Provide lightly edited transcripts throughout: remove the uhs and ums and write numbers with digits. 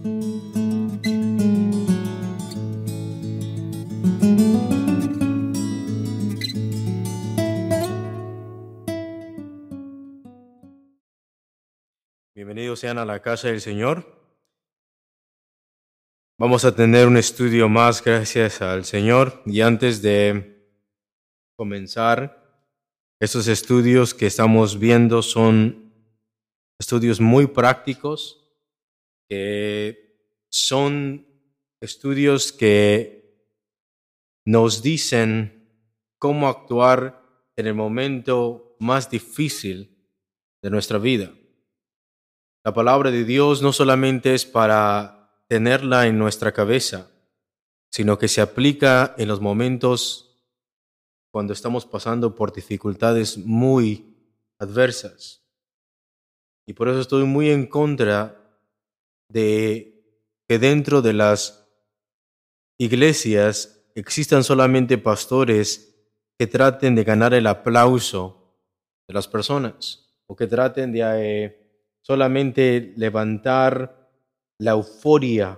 Bienvenidos sean a la casa del Señor. Vamos a tener un estudio más gracias al Señor. Y antes de comenzar, estos estudios que estamos viendo son estudios muy prácticos, que son estudios que nos dicen cómo actuar en el momento más difícil de nuestra vida. La palabra de Dios no solamente es para tenerla en nuestra cabeza, sino que se aplica en los momentos cuando estamos pasando por dificultades muy adversas. Y por eso estoy muy en contra de que dentro de las iglesias existan solamente pastores que traten de ganar el aplauso de las personas o que traten de solamente levantar la euforia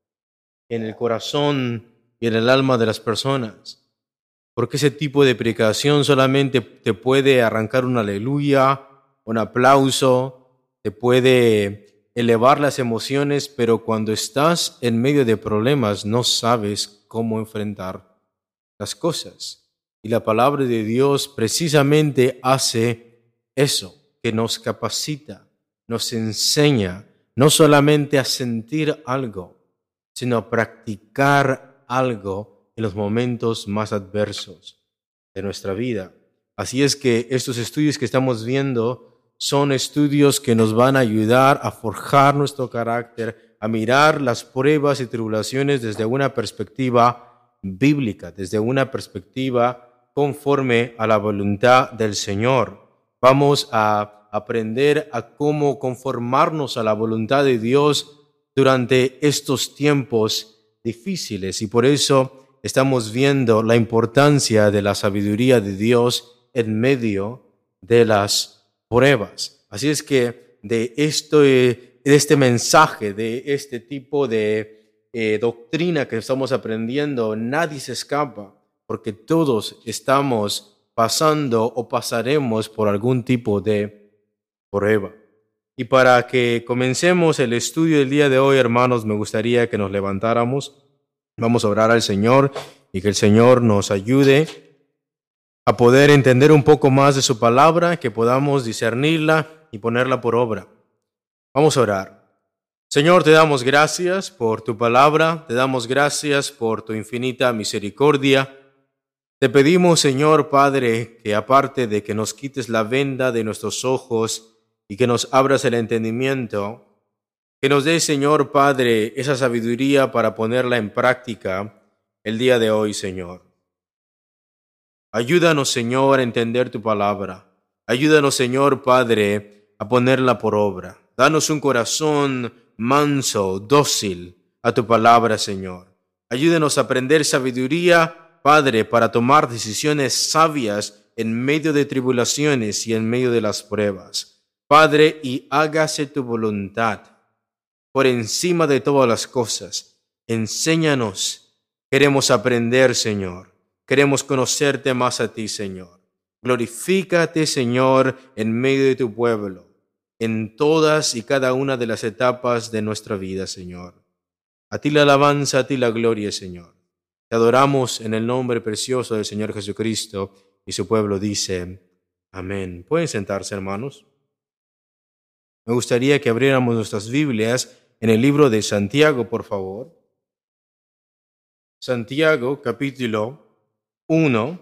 en el corazón y en el alma de las personas. Porque ese tipo de predicación solamente te puede arrancar un aleluya, un aplauso, te puede elevar las emociones, pero cuando estás en medio de problemas no sabes cómo enfrentar las cosas. Y la palabra de Dios precisamente hace eso, que nos capacita, nos enseña no solamente a sentir algo, sino a practicar algo en los momentos más adversos de nuestra vida. Así es que estos estudios que estamos viendo son estudios que nos van a ayudar a forjar nuestro carácter, a mirar las pruebas y tribulaciones desde una perspectiva bíblica, desde una perspectiva conforme a la voluntad del Señor. Vamos a aprender a cómo conformarnos a la voluntad de Dios durante estos tiempos difíciles. Y por eso estamos viendo la importancia de la sabiduría de Dios en medio de las pruebas. Así es que de este mensaje, de este tipo de doctrina que estamos aprendiendo, nadie se escapa, porque todos estamos pasando o pasaremos por algún tipo de prueba. Y para que comencemos el estudio del día de hoy, hermanos, me gustaría que nos levantáramos. Vamos a orar al Señor y que el Señor nos ayude a poder entender un poco más de su palabra, que podamos discernirla y ponerla por obra. Vamos a orar. Señor, te damos gracias por tu palabra, te damos gracias por tu infinita misericordia. Te pedimos, Señor Padre, que aparte de que nos quites la venda de nuestros ojos y que nos abras el entendimiento, que nos des, Señor Padre, esa sabiduría para ponerla en práctica el día de hoy, Señor. Ayúdanos, Señor, a entender tu palabra. Ayúdanos, Señor Padre, a ponerla por obra. Danos un corazón manso, dócil a tu palabra, Señor. Ayúdanos a aprender sabiduría, Padre, para tomar decisiones sabias en medio de tribulaciones y en medio de las pruebas. Padre, y hágase tu voluntad por encima de todas las cosas. Enséñanos. Queremos aprender, Señor. Queremos conocerte más a ti, Señor. Glorifícate, Señor, en medio de tu pueblo, en todas y cada una de las etapas de nuestra vida, Señor. A ti la alabanza, a ti la gloria, Señor. Te adoramos en el nombre precioso del Señor Jesucristo, y su pueblo dice, amén. ¿Pueden sentarse, hermanos? Me gustaría que abriéramos nuestras Biblias en el libro de Santiago, por favor. Santiago, capítulo 1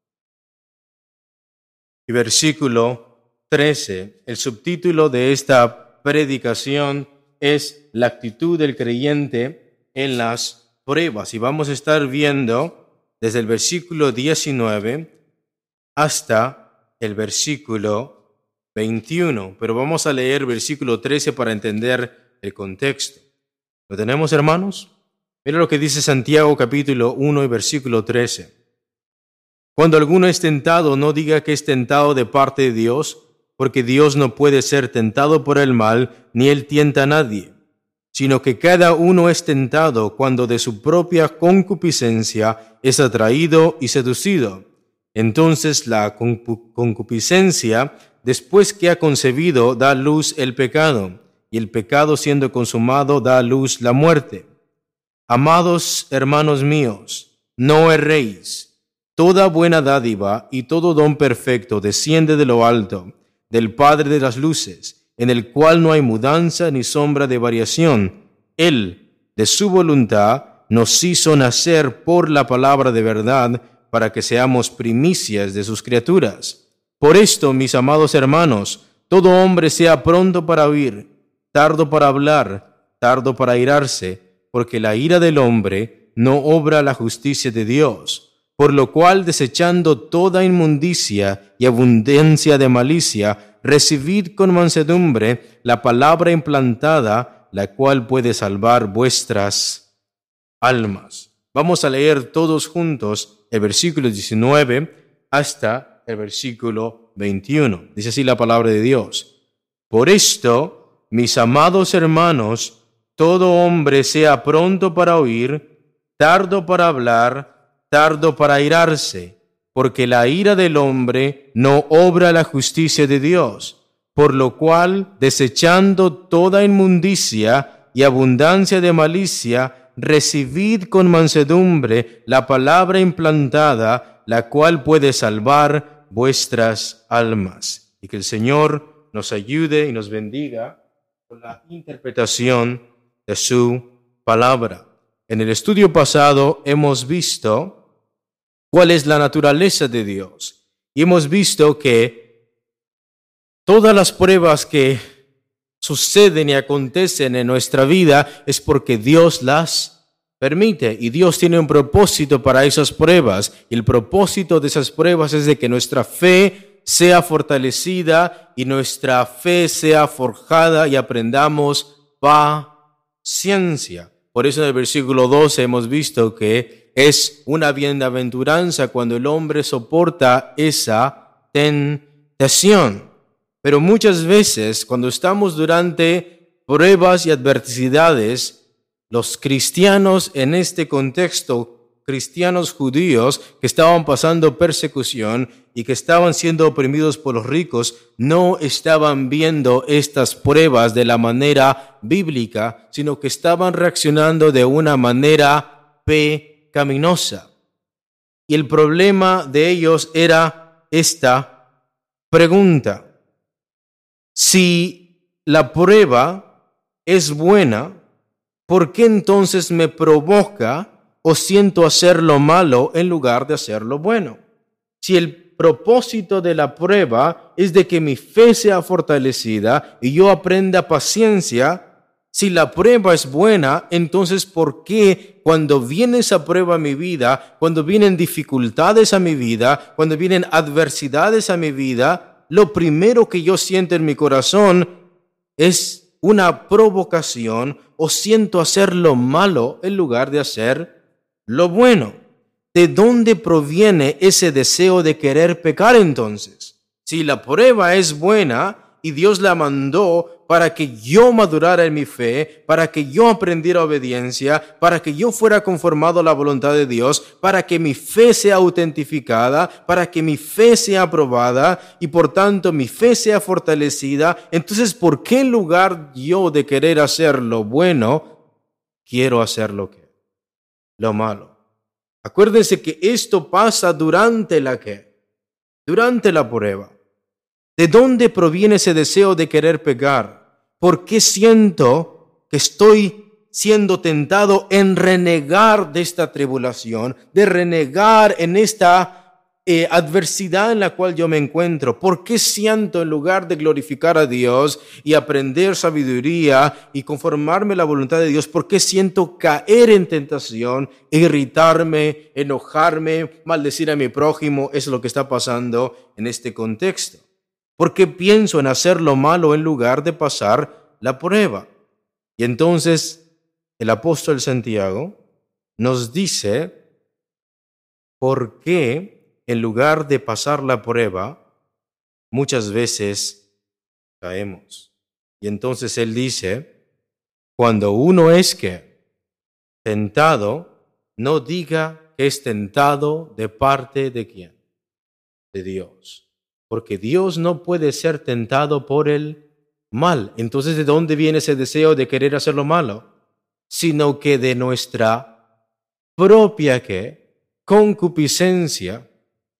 y versículo 13. El subtítulo de esta predicación es La actitud del creyente en las pruebas. Y vamos a estar viendo desde el versículo 19 hasta el versículo 21, pero vamos a leer versículo 13 para entender el contexto. ¿Lo tenemos, hermanos? Mira lo que dice Santiago capítulo 1 y versículo 13. Cuando alguno es tentado, no diga que es tentado de parte de Dios, porque Dios no puede ser tentado por el mal, ni él tienta a nadie. sino que cada uno es tentado cuando de su propia concupiscencia es atraído y seducido. Entonces la concupiscencia, después que ha concebido, da a luz el pecado, y el pecado siendo consumado da a luz la muerte. Amados hermanos míos, no erréis. Toda buena dádiva y todo don perfecto desciende de lo alto, del Padre de las luces, en el cual no hay mudanza ni sombra de variación. Él, de su voluntad, nos hizo nacer por la palabra de verdad, para que seamos primicias de sus criaturas. Por esto, mis amados hermanos, todo hombre sea pronto para oír, tardo para hablar, tardo para airarse, porque la ira del hombre no obra la justicia de Dios. Por lo cual, desechando toda inmundicia y abundancia de malicia, recibid con mansedumbre la palabra implantada, la cual puede salvar vuestras almas. Vamos a leer todos juntos el versículo 19 hasta el versículo 21. Dice así la palabra de Dios. Por esto, mis amados hermanos, todo hombre sea pronto para oír, tardo para hablar, tardo para airarse, porque la ira del hombre no obra la justicia de Dios. Por lo cual, desechando toda inmundicia y abundancia de malicia, recibid con mansedumbre la palabra implantada, la cual puede salvar vuestras almas. Y que el Señor nos ayude y nos bendiga con la interpretación de su palabra. En el estudio pasado hemos visto cuál es la naturaleza de Dios. Y hemos visto que todas las pruebas que suceden y acontecen en nuestra vida es porque Dios las permite. Y Dios tiene un propósito para esas pruebas. Y el propósito de esas pruebas es de que nuestra fe sea fortalecida y nuestra fe sea forjada y aprendamos paciencia. Por eso en el versículo 12 hemos visto que es una bienaventuranza cuando el hombre soporta esa tentación. Pero muchas veces, cuando estamos durante pruebas y adversidades, los cristianos en este contexto, cristianos judíos que estaban pasando persecución y que estaban siendo oprimidos por los ricos, no estaban viendo estas pruebas de la manera bíblica, sino que estaban reaccionando de una manera pecaminosa. Y el problema de ellos era esta pregunta: si la prueba es buena, ¿por qué entonces me provoca o siento hacer lo malo en lugar de hacer lo bueno? Si el propósito de la prueba es de que mi fe sea fortalecida y yo aprenda paciencia, si la prueba es buena, entonces ¿por qué cuando viene esa prueba a mi vida, cuando vienen dificultades a mi vida, cuando vienen adversidades a mi vida, lo primero que yo siento en mi corazón es una provocación o siento hacer lo malo en lugar de hacer lo bueno? ¿De dónde proviene ese deseo de querer pecar entonces? Si la prueba es buena y Dios la mandó para que yo madurara en mi fe, para que yo aprendiera obediencia, para que yo fuera conformado a la voluntad de Dios, para que mi fe sea autentificada, para que mi fe sea aprobada y por tanto mi fe sea fortalecida, entonces ¿por qué en lugar yo de querer hacer lo bueno, quiero hacer lo malo? Acuérdense que esto pasa durante la prueba. ¿De dónde proviene ese deseo de querer pecar? ¿Por qué siento que estoy siendo tentado en renegar de esta tribulación, de renegar en esta adversidad en la cual yo me encuentro? ¿Por qué siento, en lugar de glorificar a Dios y aprender sabiduría y conformarme a la voluntad de Dios, por qué siento caer en tentación, irritarme, enojarme, maldecir a mi prójimo? Es lo que está pasando en este contexto. ¿Por qué pienso en hacer lo malo en lugar de pasar la prueba? Y entonces el apóstol Santiago nos dice por qué en lugar de pasar la prueba muchas veces caemos. Y entonces él dice cuando uno es que tentado, no diga que es tentado de parte de quién, de Dios. Porque Dios no puede ser tentado por el mal. Entonces, ¿de dónde viene ese deseo de querer hacer lo malo? Sino que de nuestra propia concupiscencia.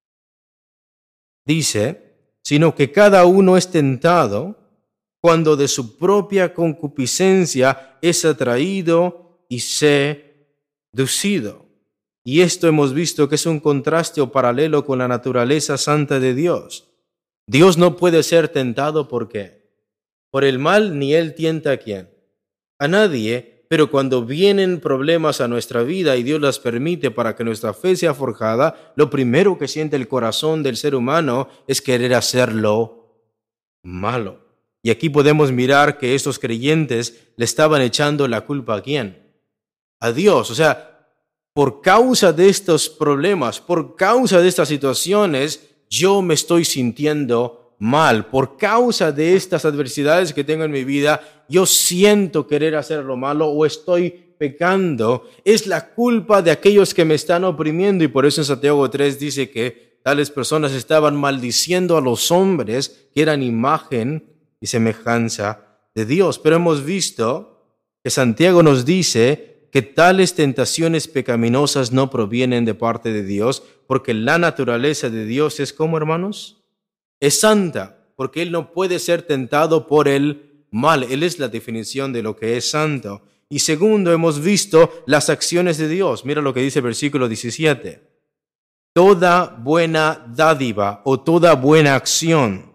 Dice, sino que cada uno es tentado cuando de su propia concupiscencia es atraído y seducido. Y esto hemos visto que es un contraste o paralelo con la naturaleza santa de Dios. Dios no puede ser tentado ¿por qué? Por el mal, ni Él tienta a quién, a nadie, pero cuando vienen problemas a nuestra vida y Dios las permite para que nuestra fe sea forjada, lo primero que siente el corazón del ser humano es querer hacerlo malo. Y aquí podemos mirar que estos creyentes le estaban echando la culpa ¿a quién? A Dios. O sea, por causa de estos problemas, por causa de estas situaciones, yo me estoy sintiendo mal. Por causa de estas adversidades que tengo en mi vida, yo siento querer hacer lo malo o estoy pecando. Es la culpa de aquellos que me están oprimiendo, y por eso en Santiago 3 dice que tales personas estaban maldiciendo a los hombres que eran imagen y semejanza de Dios. Pero hemos visto que Santiago nos dice que tales tentaciones pecaminosas no provienen de parte de Dios, porque la naturaleza de Dios es ¿cómo, hermanos? Es santa, porque Él no puede ser tentado por el mal. Él es la definición de lo que es santo. Y segundo, hemos visto las acciones de Dios. Mira lo que dice el versículo 17. Toda buena dádiva o toda buena acción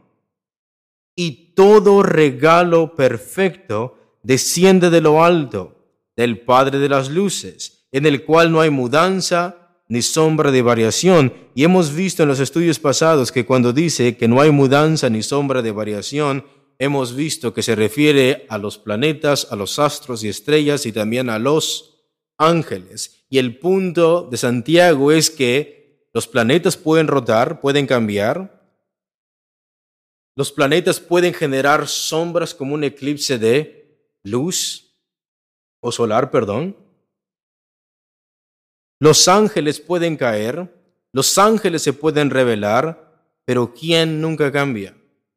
y todo regalo perfecto desciende de lo alto, del Padre de las luces, en el cual no hay mudanza ni sombra de variación. Y hemos visto en los estudios pasados que cuando dice que no hay mudanza ni sombra de variación, hemos visto que se refiere a los planetas, a los astros y estrellas y también a los ángeles. Y el punto de Santiago es que los planetas pueden rotar, pueden cambiar. Los planetas pueden generar sombras como un eclipse de luz o solar, perdón. Los ángeles pueden caer, los ángeles se pueden revelar, pero ¿quién nunca cambia?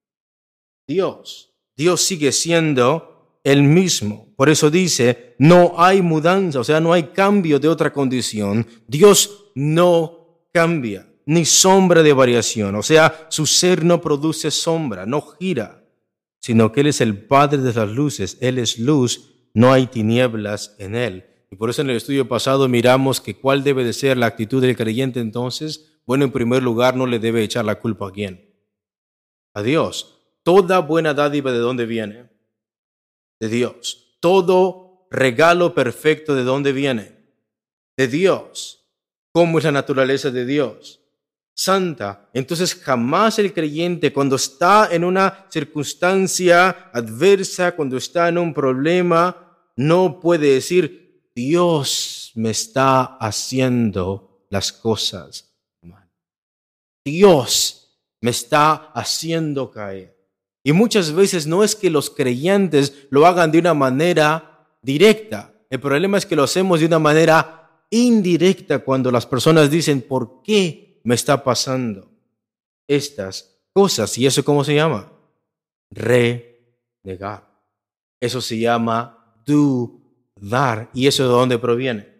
Dios. Dios sigue siendo el mismo. Por eso dice, no hay mudanza, o sea, no hay cambio de otra condición. Dios no cambia, ni sombra de variación. O sea, su ser no produce sombra, no gira, sino que Él es el Padre de las luces. Él es luz, no hay tinieblas en Él. Y por eso en el estudio pasado miramos que cuál debe de ser la actitud del creyente entonces. Bueno, en primer lugar, no le debe echar la culpa a quién. A Dios. Toda buena dádiva, ¿de dónde viene? De Dios. Todo regalo perfecto, ¿de dónde viene? De Dios. ¿Cómo es la naturaleza de Dios? Santa. Entonces jamás el creyente, cuando está en una circunstancia adversa, cuando está en un problema, no puede decir, Dios me está haciendo las cosas mal. Dios me está haciendo caer. Y muchas veces no es que los creyentes lo hagan de una manera directa. El problema es que lo hacemos de una manera indirecta cuando las personas dicen, ¿por qué me está pasando estas cosas? ¿Y eso cómo se llama? Renegar. Eso se llama dudar. ¿Y eso de dónde proviene?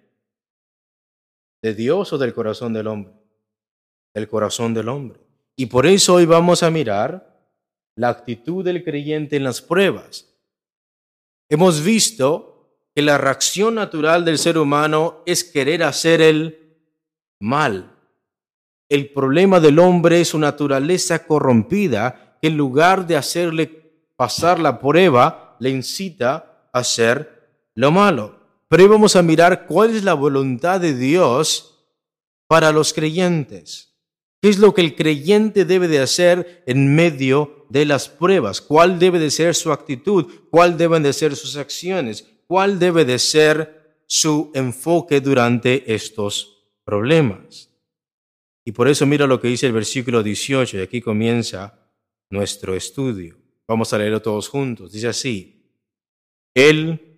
¿De Dios o del corazón del hombre? Del corazón del hombre. Y por eso hoy vamos a mirar la actitud del creyente en las pruebas. Hemos visto que la reacción natural del ser humano es querer hacer el mal. El problema del hombre es su naturaleza corrompida, que en lugar de hacerle pasar la prueba, le incita a hacer lo malo. Pero hoy vamos a mirar cuál es la voluntad de Dios para los creyentes. ¿Qué es lo que el creyente debe de hacer en medio de las pruebas? ¿Cuál debe de ser su actitud? ¿Cuál deben de ser sus acciones? ¿Cuál debe de ser su enfoque durante estos problemas? Y por eso mira lo que dice el versículo 18, y aquí comienza nuestro estudio. Vamos a leerlo todos juntos. Dice así, Él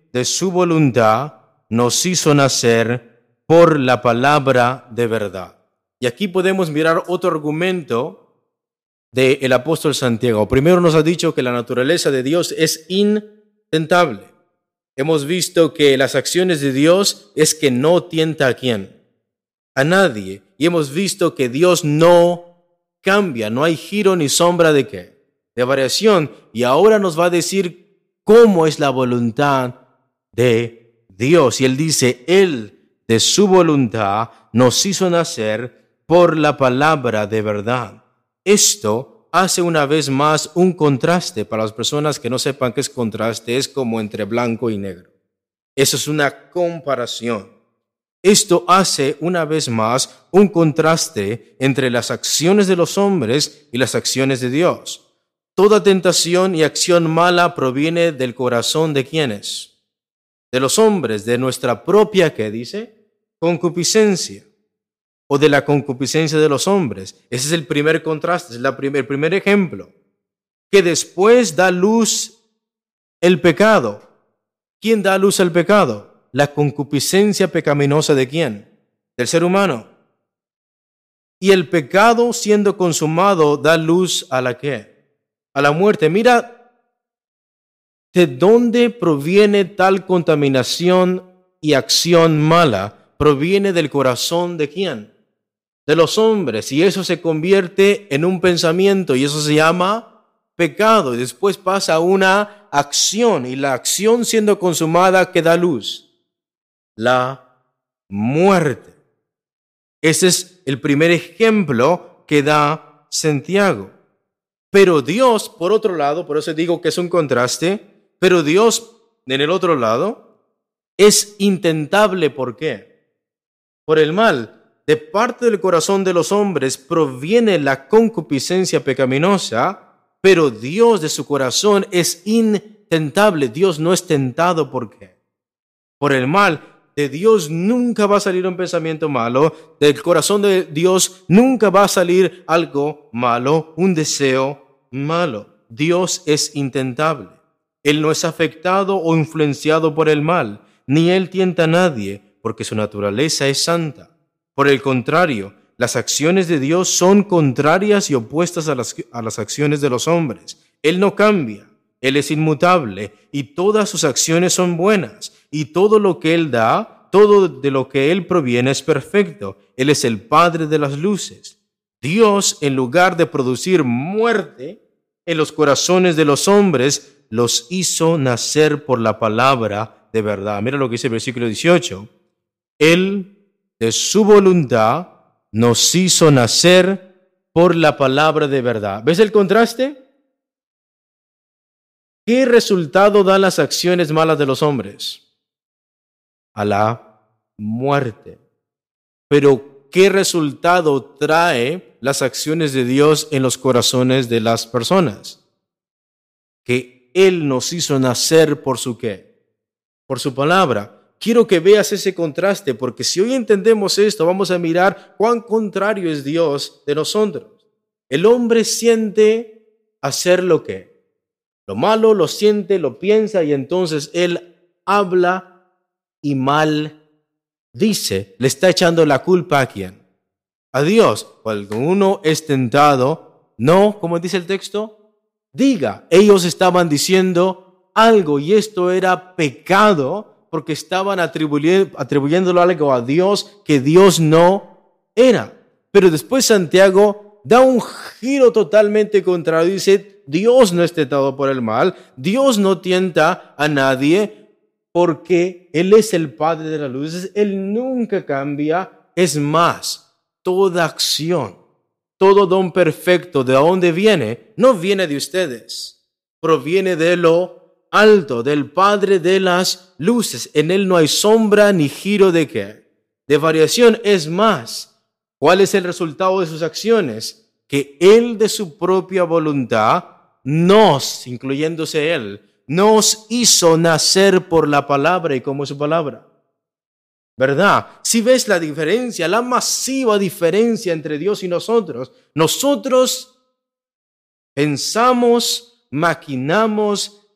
de su voluntad nos hizo nacer por la palabra de verdad. Y aquí podemos mirar otro argumento del apóstol Santiago. Primero nos ha dicho que la naturaleza de Dios es intentable. Hemos visto que las acciones de Dios es que no tienta a quién, a nadie. Y hemos visto que Dios no cambia, no hay giro ni sombra de qué, de variación. Y ahora nos va a decir cómo es la voluntad de Dios. Y Él dice, Él de su voluntad nos hizo nacer por la palabra de verdad. Esto hace una vez más un contraste. Para las personas que no sepan qué es contraste, es como entre blanco y negro. Eso es una comparación. Esto hace una vez más un contraste entre las acciones de los hombres y las acciones de Dios. Toda tentación y acción mala proviene del corazón de ¿quiénes? De los hombres, de nuestra propia, ¿qué dice? Concupiscencia. O de la concupiscencia de los hombres. Ese es el primer contraste, es el primer ejemplo. Que después da luz el pecado. ¿Quién da luz al pecado? La concupiscencia pecaminosa ¿de quién? Del ser humano. Y el pecado siendo consumado da luz a la ¿qué? A la muerte. Mira, ¿de dónde proviene tal contaminación y acción mala? Proviene del corazón ¿de quién? De los hombres, y eso se convierte en un pensamiento y eso se llama pecado. Y después pasa a una acción, y la acción siendo consumada, ¿qué da luz? La muerte. Ese es el primer ejemplo que da Santiago. Pero Dios, por otro lado, por eso digo que es un contraste, pero Dios, en el otro lado, es intentable. ¿Por qué? Por el mal. De parte del corazón de los hombres proviene la concupiscencia pecaminosa, pero Dios de su corazón es intentable. Dios no es tentado. ¿Por qué? Por el mal. De Dios nunca va a salir un pensamiento malo. Del corazón de Dios nunca va a salir algo malo, un deseo malo. Dios es intentable. Él no es afectado o influenciado por el mal, ni Él tienta a nadie, porque su naturaleza es santa. Por el contrario, las acciones de Dios son contrarias y opuestas a las acciones de los hombres. Él no cambia, Él es inmutable y todas sus acciones son buenas. Y todo lo que Él da, todo de lo que Él proviene es perfecto. Él es el Padre de las luces. Dios, en lugar de producir muerte en los corazones de los hombres, los hizo nacer por la palabra de verdad. Mira lo que dice el versículo 18. Él de su voluntad nos hizo nacer por la palabra de verdad. ¿Ves el contraste? ¿Qué resultado dan las acciones malas de los hombres? A la muerte. Pero ¿qué resultado trae las acciones de Dios en los corazones de las personas? Que Él nos hizo nacer por su ¿qué? Por su palabra. Quiero que veas ese contraste, porque si hoy entendemos esto, vamos a mirar cuán contrario es Dios de nosotros. El hombre siente hacer lo que, lo malo, lo siente, lo piensa, y entonces él habla y mal dice. Le está echando la culpa ¿a quién? A Dios. Cuando uno es tentado, no, como dice el texto, diga. Ellos estaban diciendo algo y esto era pecado, porque estaban atribuyéndolo algo a Dios que Dios no era. Pero después Santiago da un giro totalmente contrario. Dice, Dios no es tentado por el mal. Dios no tienta a nadie porque Él es el Padre de las luces. Él nunca cambia. Es más, toda acción, todo don perfecto, ¿de dónde viene? No viene de ustedes. Proviene de lo alto, del Padre de las luces. En Él no hay sombra ni giro de ¿qué? De variación. Es más, ¿cuál es el resultado de sus acciones? Que Él de su propia voluntad nos, incluyéndose Él, nos hizo nacer por la palabra. ¿Y cómo es su palabra? ¿Verdad? Si ves la diferencia, la masiva diferencia entre Dios y nosotros. Nosotros pensamos, maquinamos,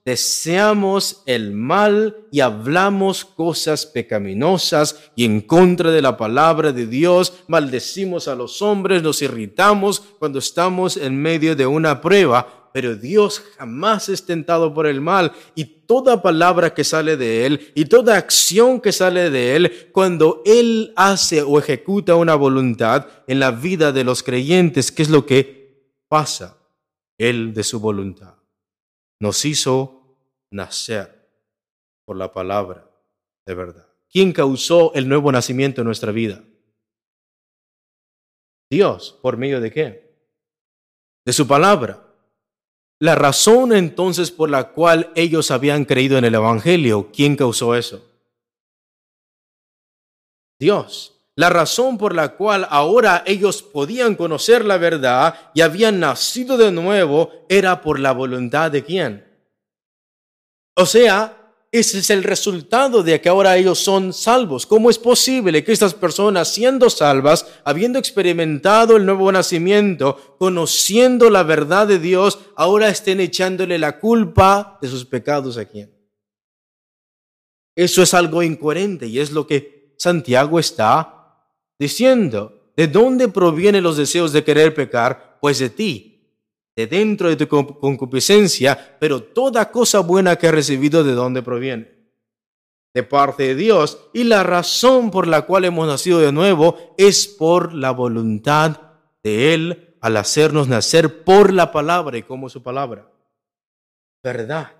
deseamos el mal y hablamos cosas pecaminosas y en contra de la palabra de Dios, maldecimos a los hombres, nos irritamos cuando estamos en medio de una prueba, pero Dios jamás es tentado por el mal y toda palabra que sale de Él y toda acción que sale de Él, cuando Él hace o ejecuta una voluntad en la vida de los creyentes, ¿qué es lo que pasa? Él de su voluntad nos hizo nacer por la palabra de verdad. ¿Quién causó el nuevo nacimiento en nuestra vida? Dios. ¿Por medio de qué? De su palabra. La razón entonces por la cual ellos habían creído en el Evangelio, ¿quién causó eso? Dios. La razón por la cual ahora ellos podían conocer la verdad y habían nacido de nuevo era por la voluntad de ¿quién? O sea, ese es el resultado de que ahora ellos son salvos. ¿Cómo es posible que estas personas, siendo salvas, habiendo experimentado el nuevo nacimiento, conociendo la verdad de Dios, ahora estén echándole la culpa de sus pecados a quién? Eso es algo incoherente y es lo que Santiago está diciendo. ¿De dónde provienen los deseos de querer pecar? Pues de ti, de dentro de tu concupiscencia, pero toda cosa buena que has recibido, ¿de dónde proviene? De parte de Dios. Y la razón por la cual hemos nacido de nuevo es por la voluntad de Él al hacernos nacer por la palabra. ¿Y cómo es su palabra? Verdad.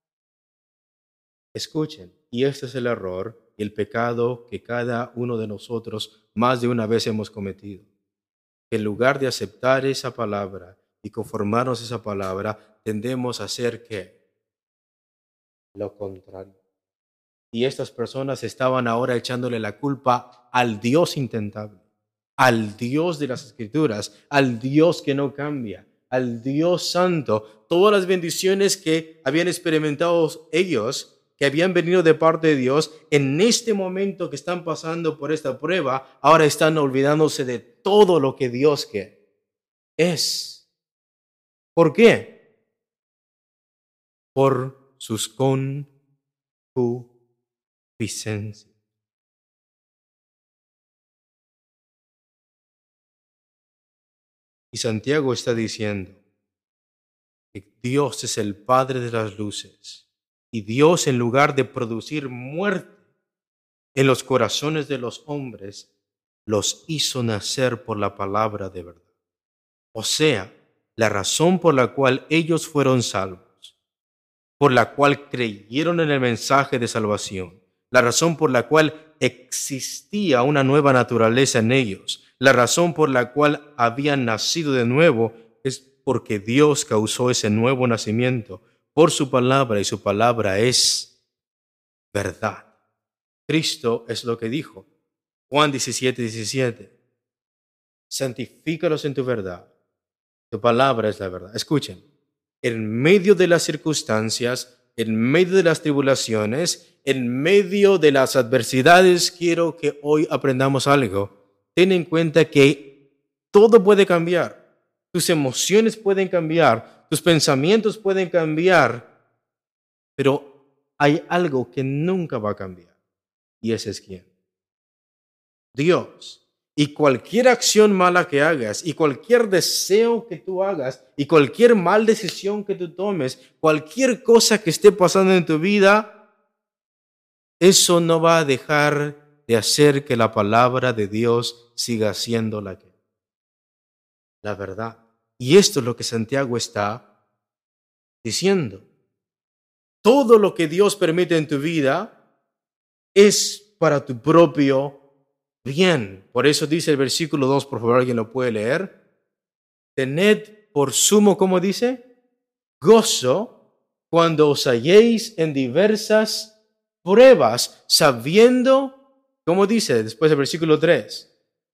Escuchen, y este es el error y el pecado que cada uno de nosotros más de una vez hemos cometido. En lugar de aceptar esa palabra y conformarnos a esa palabra, tendemos a hacer ¿qué? Lo contrario. Y estas personas estaban ahora echándole la culpa al Dios intentable, al Dios de las Escrituras, al Dios que no cambia, al Dios santo. Todas las bendiciones que habían experimentado ellos, que habían venido de parte de Dios, en este momento que están pasando por esta prueba, ahora están olvidándose de todo lo que Dios es. ¿Por qué? Por sus concupiscencias. Y Santiago está diciendo que Dios es el Padre de las luces. Y Dios, en lugar de producir muerte en los corazones de los hombres, los hizo nacer por la palabra de verdad. O sea, la razón por la cual ellos fueron salvos, por la cual creyeron en el mensaje de salvación, la razón por la cual existía una nueva naturaleza en ellos, la razón por la cual habían nacido de nuevo, es porque Dios causó ese nuevo nacimiento por su palabra, y su palabra es verdad. Cristo es lo que dijo. Juan 17:17. Santifícalos en tu verdad. Tu palabra es la verdad. Escuchen, en medio de las circunstancias, en medio de las tribulaciones, en medio de las adversidades, quiero que hoy aprendamos algo. Ten en cuenta que todo puede cambiar. Tus emociones pueden cambiar, tus pensamientos pueden cambiar, pero hay algo que nunca va a cambiar. ¿Y ese es quién? Dios. Y cualquier acción mala que hagas, y cualquier deseo que tú hagas, y cualquier mal decisión que tú tomes, cualquier cosa que esté pasando en tu vida, eso no va a dejar de hacer que la palabra de Dios siga siendo la verdad. Y esto es lo que Santiago está diciendo. Todo lo que Dios permite en tu vida es para tu propio bien. Por eso dice el versículo 2, por favor, ¿alguien lo puede leer? Tened por sumo, ¿cómo dice? Gozo cuando os halléis en diversas pruebas, sabiendo, ¿cómo dice después del versículo 3?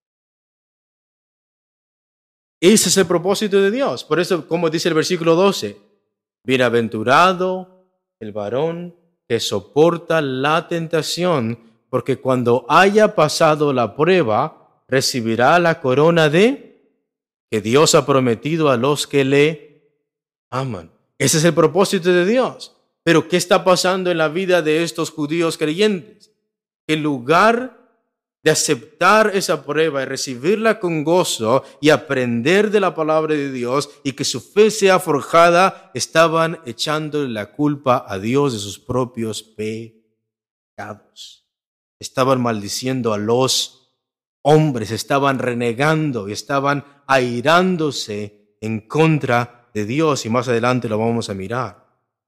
Ese es el propósito de Dios. Por eso, como dice el versículo 12, bienaventurado el varón que soporta la tentación, porque cuando haya pasado la prueba, recibirá la corona que Dios ha prometido a los que le aman. Ese es el propósito de Dios. Pero ¿qué está pasando en la vida de estos judíos creyentes? En lugar de aceptar esa prueba y recibirla con gozo y aprender de la palabra de Dios y que su fe sea forjada, estaban echándole la culpa a Dios de sus propios pecados. Estaban maldiciendo a los hombres, estaban renegando y estaban airándose en contra de Dios, y más adelante lo vamos a mirar.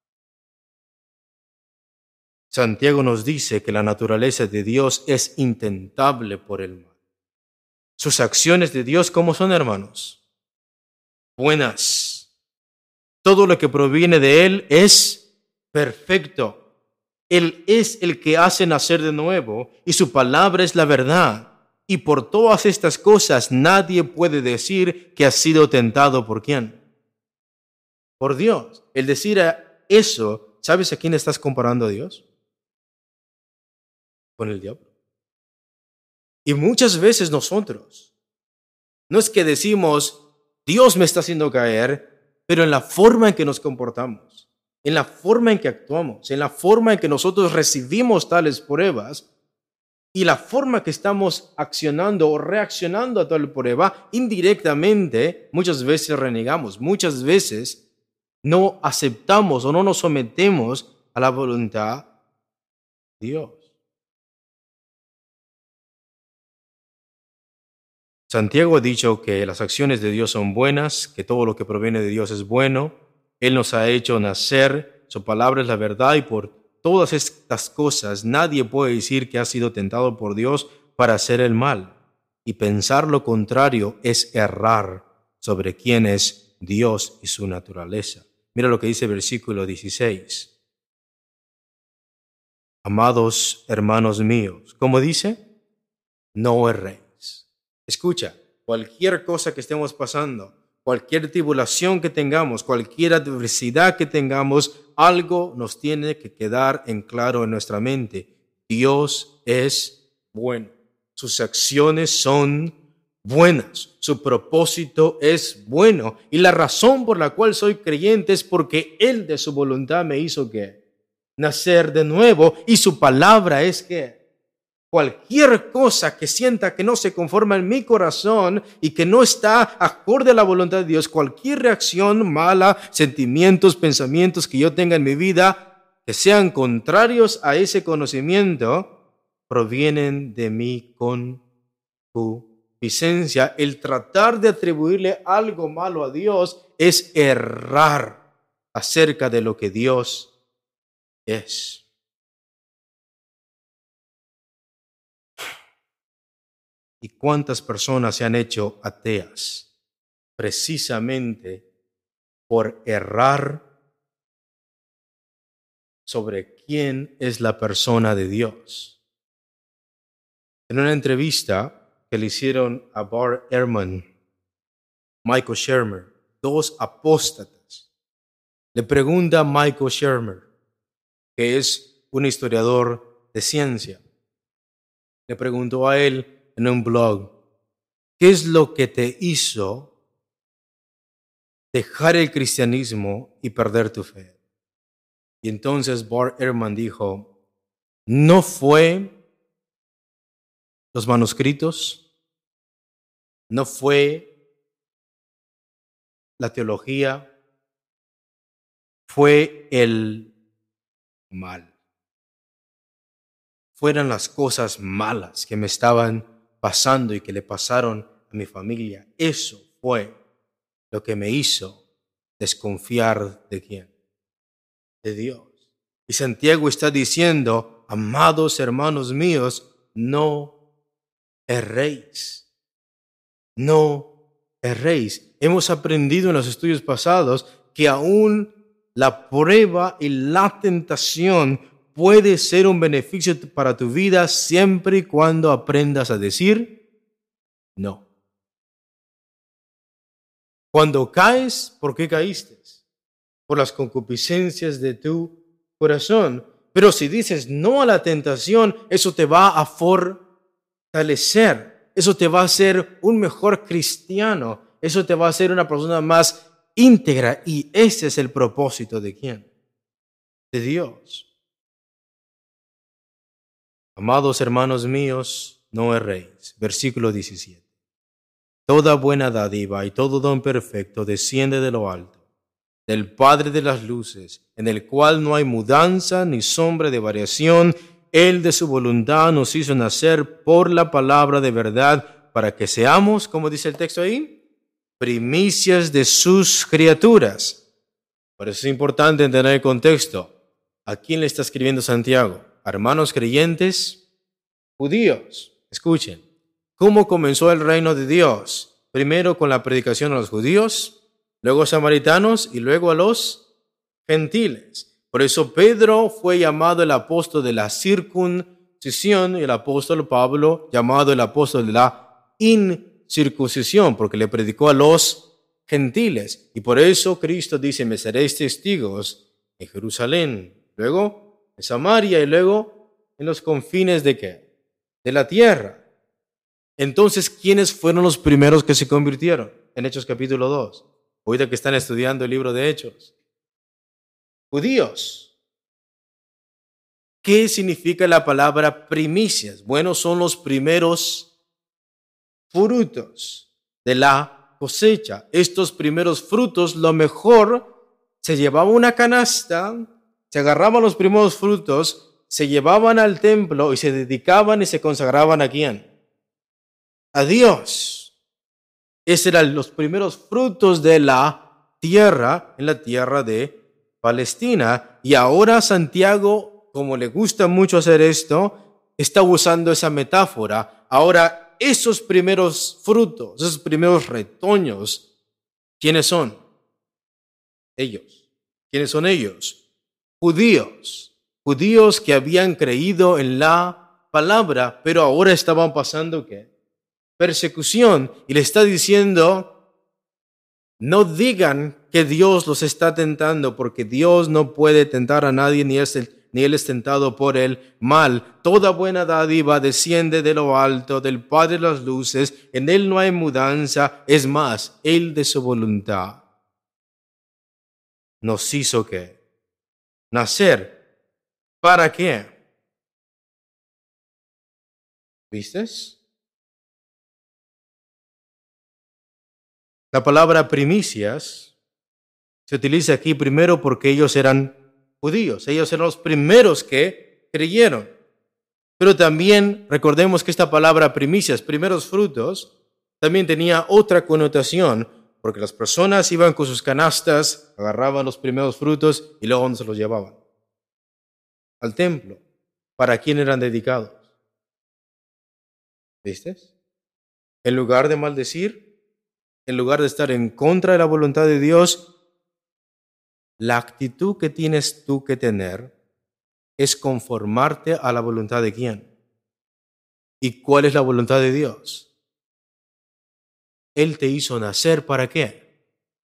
Santiago nos dice que la naturaleza de Dios es intentable por el mal. Sus acciones de Dios, ¿cómo son, hermanos? Buenas. Todo lo que proviene de Él es perfecto. Él es el que hace nacer de nuevo y su palabra es la verdad. Y por todas estas cosas nadie puede decir que ha sido tentado ¿por quién? Por Dios. El decir eso, ¿sabes a quién estás comparando a Dios? Con el diablo. Y muchas veces nosotros, no es que decimos, Dios me está haciendo caer, pero en la forma en que nos comportamos, en la forma en que actuamos, en la forma en que nosotros recibimos tales pruebas y la forma que estamos accionando o reaccionando a tal prueba, indirectamente, muchas veces renegamos, muchas veces no aceptamos o no nos sometemos a la voluntad de Dios. Santiago ha dicho que las acciones de Dios son buenas, que todo lo que proviene de Dios es bueno. Él nos ha hecho nacer, su palabra es la verdad, y por todas estas cosas nadie puede decir que ha sido tentado por Dios para hacer el mal. Y pensar lo contrario es errar sobre quién es Dios y su naturaleza. Mira lo que dice el versículo 16. Amados hermanos míos, ¿cómo dice? No erréis. Escucha, cualquier cosa que estemos pasando, cualquier tribulación que tengamos, cualquier adversidad que tengamos, algo nos tiene que quedar en claro en nuestra mente. Dios es bueno. Sus acciones son buenas. Su propósito es bueno. Y la razón por la cual soy creyente es porque Él de su voluntad me hizo ¿qué? Nacer de nuevo. Y su palabra es que cualquier cosa que sienta que no se conforma en mi corazón y que no está acorde a la voluntad de Dios, cualquier reacción mala, sentimientos, pensamientos que yo tenga en mi vida, que sean contrarios a ese conocimiento, provienen de mi concupiscencia. El tratar de atribuirle algo malo a Dios es errar acerca de lo que Dios es. ¿Y cuántas personas se han hecho ateas precisamente por errar sobre quién es la persona de Dios? En una entrevista que le hicieron a Bart Ehrman, Michael Shermer, dos apóstatas, le pregunta a Michael Shermer, que es un historiador de ciencia, le preguntó a él en un blog, ¿qué es lo que te hizo dejar el cristianismo y perder tu fe? Y entonces Bart Ehrman dijo, no fue los manuscritos, no fue la teología, fue el mal. Fueran las cosas malas que me estaban pasando y que le pasaron a mi familia. Eso fue lo que me hizo desconfiar ¿de quién? De Dios. Y Santiago está diciendo, amados hermanos míos, no erréis. No erréis. Hemos aprendido en los estudios pasados que aún la prueba y la tentación puede ser un beneficio para tu vida siempre y cuando aprendas a decir no. Cuando caes, ¿por qué caíste? Por las concupiscencias de tu corazón. Pero si dices no a la tentación, eso te va a fortalecer. Eso te va a hacer un mejor cristiano. Eso te va a hacer una persona más íntegra. Y ese es el propósito de ¿quién? de Dios. Amados hermanos míos, no erréis. Versículo 17. Toda buena dádiva y todo don perfecto desciende de lo alto, del Padre de las luces, en el cual no hay mudanza ni sombra de variación. Él de su voluntad nos hizo nacer por la palabra de verdad, para que seamos, como dice el texto ahí, primicias de sus criaturas. Por eso es importante entender el contexto. ¿A quién le está escribiendo Santiago? ¿A hermanos creyentes? Judíos. Escuchen, ¿cómo comenzó el reino de Dios? Primero con la predicación a los judíos, luego a samaritanos y luego a los gentiles. Por eso Pedro fue llamado el apóstol de la circuncisión y el apóstol Pablo llamado el apóstol de la incircuncisión, porque le predicó a los gentiles. Y por eso Cristo dice, me seréis testigos en Jerusalén, luego en Samaria y luego en los confines de ¿qué? De la tierra. Entonces, ¿quiénes fueron los primeros que se convirtieron? En Hechos capítulo 2. Ahorita que están estudiando el libro de Hechos. Judíos. ¿Qué significa la palabra primicias? Bueno, son los primeros frutos de la cosecha. Estos primeros frutos, lo mejor, se llevaba una canasta, se agarraban los primeros frutos, se llevaban al templo y se dedicaban y se consagraban ¿a quién? A Dios. Esos eran los primeros frutos de la tierra, en la tierra de Palestina. Y ahora Santiago, como le gusta mucho hacer esto, está usando esa metáfora. Ahora, esos primeros frutos, esos primeros retoños, ¿quiénes son? Ellos. ¿Quiénes son ellos? Judíos. Judíos que habían creído en la palabra, pero ahora estaban pasando ¿qué? Persecución, y le está diciendo, no digan que Dios los está tentando, porque Dios no puede tentar a nadie, ni Él es tentado por el mal. Toda buena dádiva desciende de lo alto, del Padre de las luces, en Él no hay mudanza, es más, Él de su voluntad nos hizo ¿qué? Nacer. ¿Para qué? ¿Vistes? La palabra primicias se utiliza aquí primero porque ellos eran judíos, ellos eran los primeros que creyeron. Pero también recordemos que esta palabra primicias, primeros frutos, también tenía otra connotación, porque las personas iban con sus canastas, agarraban los primeros frutos y luego se los llevaban al templo. ¿Para quién eran dedicados? ¿Viste? En lugar de maldecir, en lugar de estar en contra de la voluntad de Dios, la actitud que tienes tú que tener es conformarte a la voluntad de quién. ¿Y cuál es la voluntad de Dios? Él te hizo nacer ¿para qué?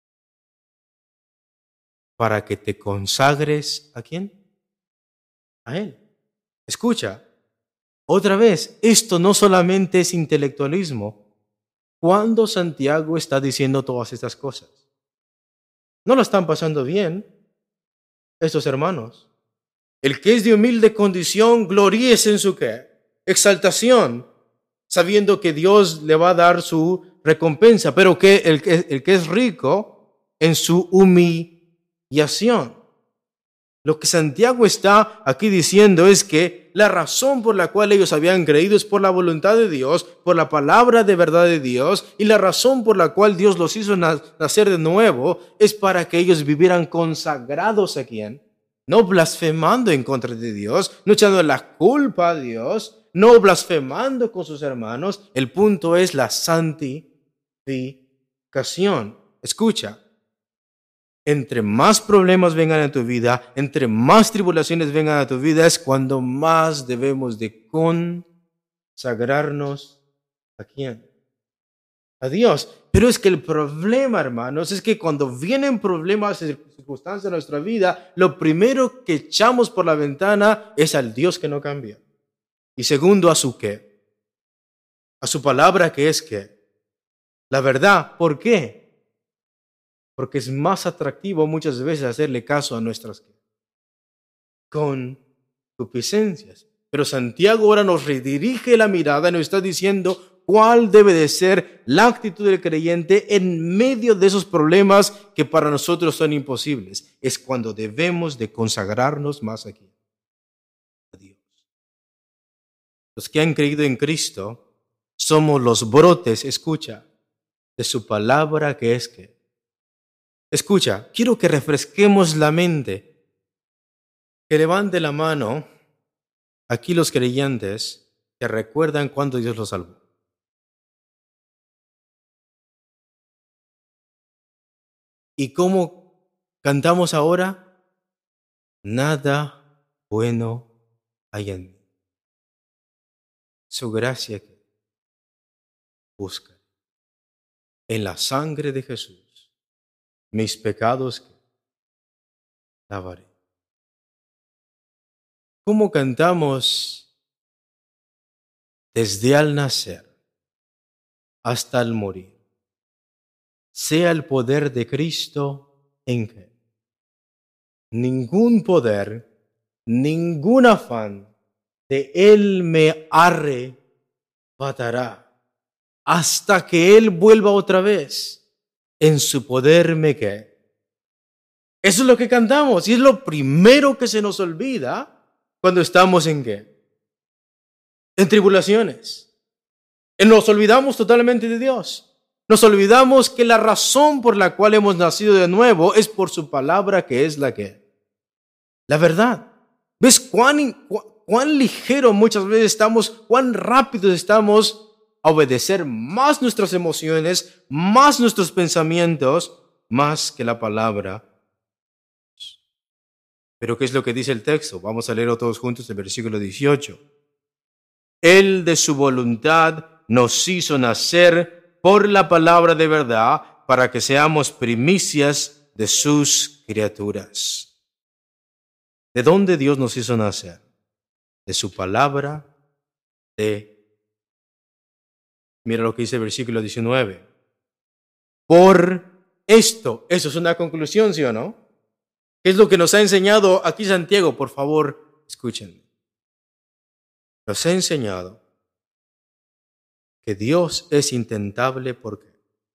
Para que te consagres ¿a quién? A Él. Escucha, otra vez, esto no solamente es intelectualismo. ¿Cuándo Santiago está diciendo todas estas cosas? No lo están pasando bien estos hermanos. El que es de humilde condición, gloríese en su ¿qué? Exaltación, sabiendo que Dios le va a dar su recompensa, pero que el que es rico en su humillación. Lo que Santiago está aquí diciendo es que la razón por la cual ellos habían creído es por la voluntad de Dios, por la palabra de verdad de Dios, y la razón por la cual Dios los hizo nacer de nuevo es para que ellos vivieran consagrados a ¿quién? No blasfemando en contra de Dios, no echando la culpa a Dios, no blasfemando con sus hermanos. El punto es la santificación. Escucha. Entre más problemas vengan a tu vida, entre más tribulaciones vengan a tu vida, es cuando más debemos de consagrarnos ¿a quién? A Dios. Pero es que el problema, hermanos, es que cuando vienen problemas y circunstancias en nuestra vida, lo primero que echamos por la ventana es al Dios que no cambia. Y segundo, a su qué. A su palabra que es qué. La verdad. ¿Por qué? Porque es más atractivo muchas veces hacerle caso a nuestras concupiscencias. Pero Santiago ahora nos redirige la mirada y nos está diciendo cuál debe de ser la actitud del creyente en medio de esos problemas que para nosotros son imposibles. Es cuando debemos de consagrarnos más aquí a Dios. Los que han creído en Cristo somos los brotes, escucha, de su palabra que es que. Escucha, quiero que refresquemos la mente, que levante la mano aquí los creyentes que recuerdan cuando Dios los salvó. ¿Y cómo cantamos ahora? Nada bueno hay en mí. Su gracia que busca. En la sangre de Jesús, mis pecados que lavaré. ¿Cómo cantamos desde al nacer hasta el morir? Sea el poder de Cristo en que ningún poder, ningún afán de Él me arrebatará hasta que Él vuelva otra vez. En su poder me que. Eso es lo que cantamos y es lo primero que se nos olvida cuando estamos en qué. En tribulaciones. Nos olvidamos totalmente de Dios. Nos olvidamos que la razón por la cual hemos nacido de nuevo es por su palabra que es la que. La verdad. ¿Ves cuán ligero muchas veces estamos, cuán rápidos estamos a obedecer más nuestras emociones, más nuestros pensamientos, más que la palabra? Pero ¿qué es lo que dice el texto? Vamos a leerlo todos juntos el versículo 18. Él de su voluntad nos hizo nacer por la palabra de verdad para que seamos primicias de sus criaturas. ¿De dónde Dios nos hizo nacer? De su palabra Mira lo que dice el versículo 19. Por esto, eso es una conclusión, ¿sí o no? ¿Qué es lo que nos ha enseñado aquí Santiago? Por favor, escúchenme. Nos ha enseñado que Dios es intentable porque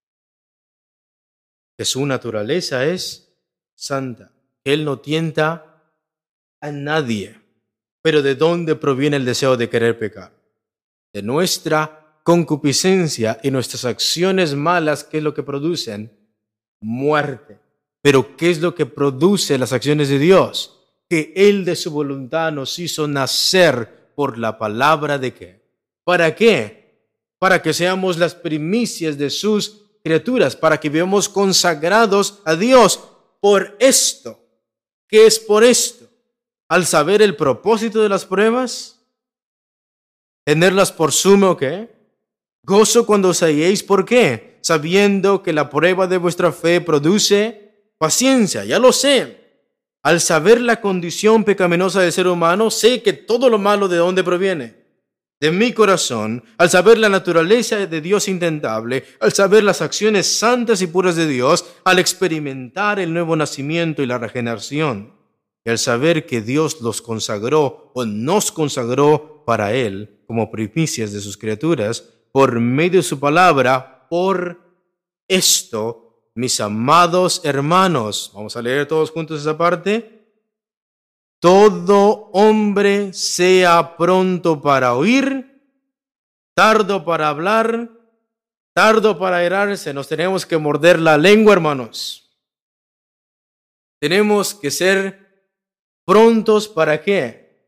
que su naturaleza es santa, que Él no tienta a nadie. Pero ¿de dónde proviene el deseo de querer pecar? De nuestra concupiscencia y nuestras acciones malas, ¿qué es lo que producen? Muerte. Pero ¿qué es lo que produce las acciones de Dios? Que Él de su voluntad nos hizo nacer por la palabra de qué. ¿Para qué? Para que seamos las primicias de sus criaturas, para que vivamos consagrados a Dios por esto. ¿Qué es por esto? Al saber el propósito de las pruebas, tenerlas por sumo, ¿qué? Gozo cuando os halléis, ¿por qué? Sabiendo que la prueba de vuestra fe produce paciencia, ya lo sé. Al saber la condición pecaminosa del ser humano, sé que todo lo malo ¿de dónde proviene? De mi corazón. Al saber la naturaleza de Dios intentable, al saber las acciones santas y puras de Dios, al experimentar el nuevo nacimiento y la regeneración, y al saber que Dios los consagró o nos consagró para Él como primicias de sus criaturas, por medio de su palabra, por esto, mis amados hermanos, vamos a leer todos juntos esa parte. Todo hombre sea pronto para oír, tardo para hablar, tardo para airarse. Nos tenemos que morder la lengua, hermanos. Tenemos que ser prontos para qué?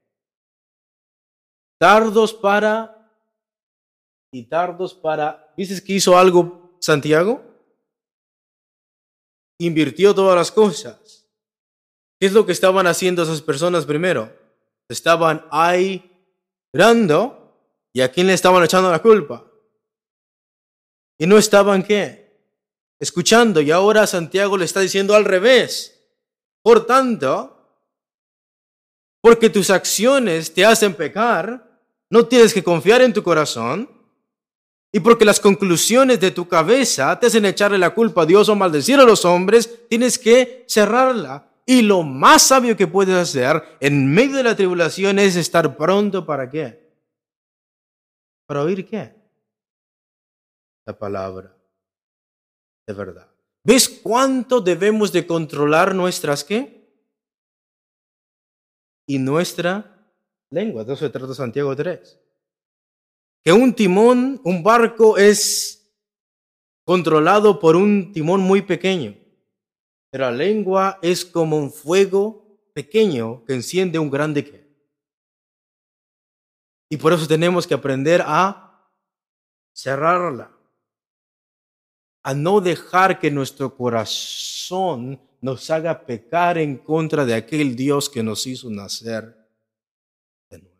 Tardos para y tardos para. ¿Viste que hizo algo Santiago? Invirtió todas las cosas. ¿Qué es lo que estaban haciendo esas personas primero? Estaban airando. ¿Y a quién le estaban echando la culpa? Y no estaban ¿qué? Escuchando. Y ahora Santiago le está diciendo al revés. Por tanto, porque tus acciones te hacen pecar, no tienes que confiar en tu corazón. Y porque las conclusiones de tu cabeza te hacen echarle la culpa a Dios o maldecir a los hombres, tienes que cerrarla. Y lo más sabio que puedes hacer en medio de la tribulación es estar pronto ¿para qué? ¿Para oír qué? La palabra de verdad. ¿Ves cuánto debemos de controlar nuestras qué? Y nuestra lengua. De eso se trata Santiago 3. Que un timón, un barco es controlado por un timón muy pequeño. Pero la lengua es como un fuego pequeño que enciende un grande qué. Y por eso tenemos que aprender a cerrarla. A no dejar que nuestro corazón nos haga pecar en contra de aquel Dios que nos hizo nacer de nuevo.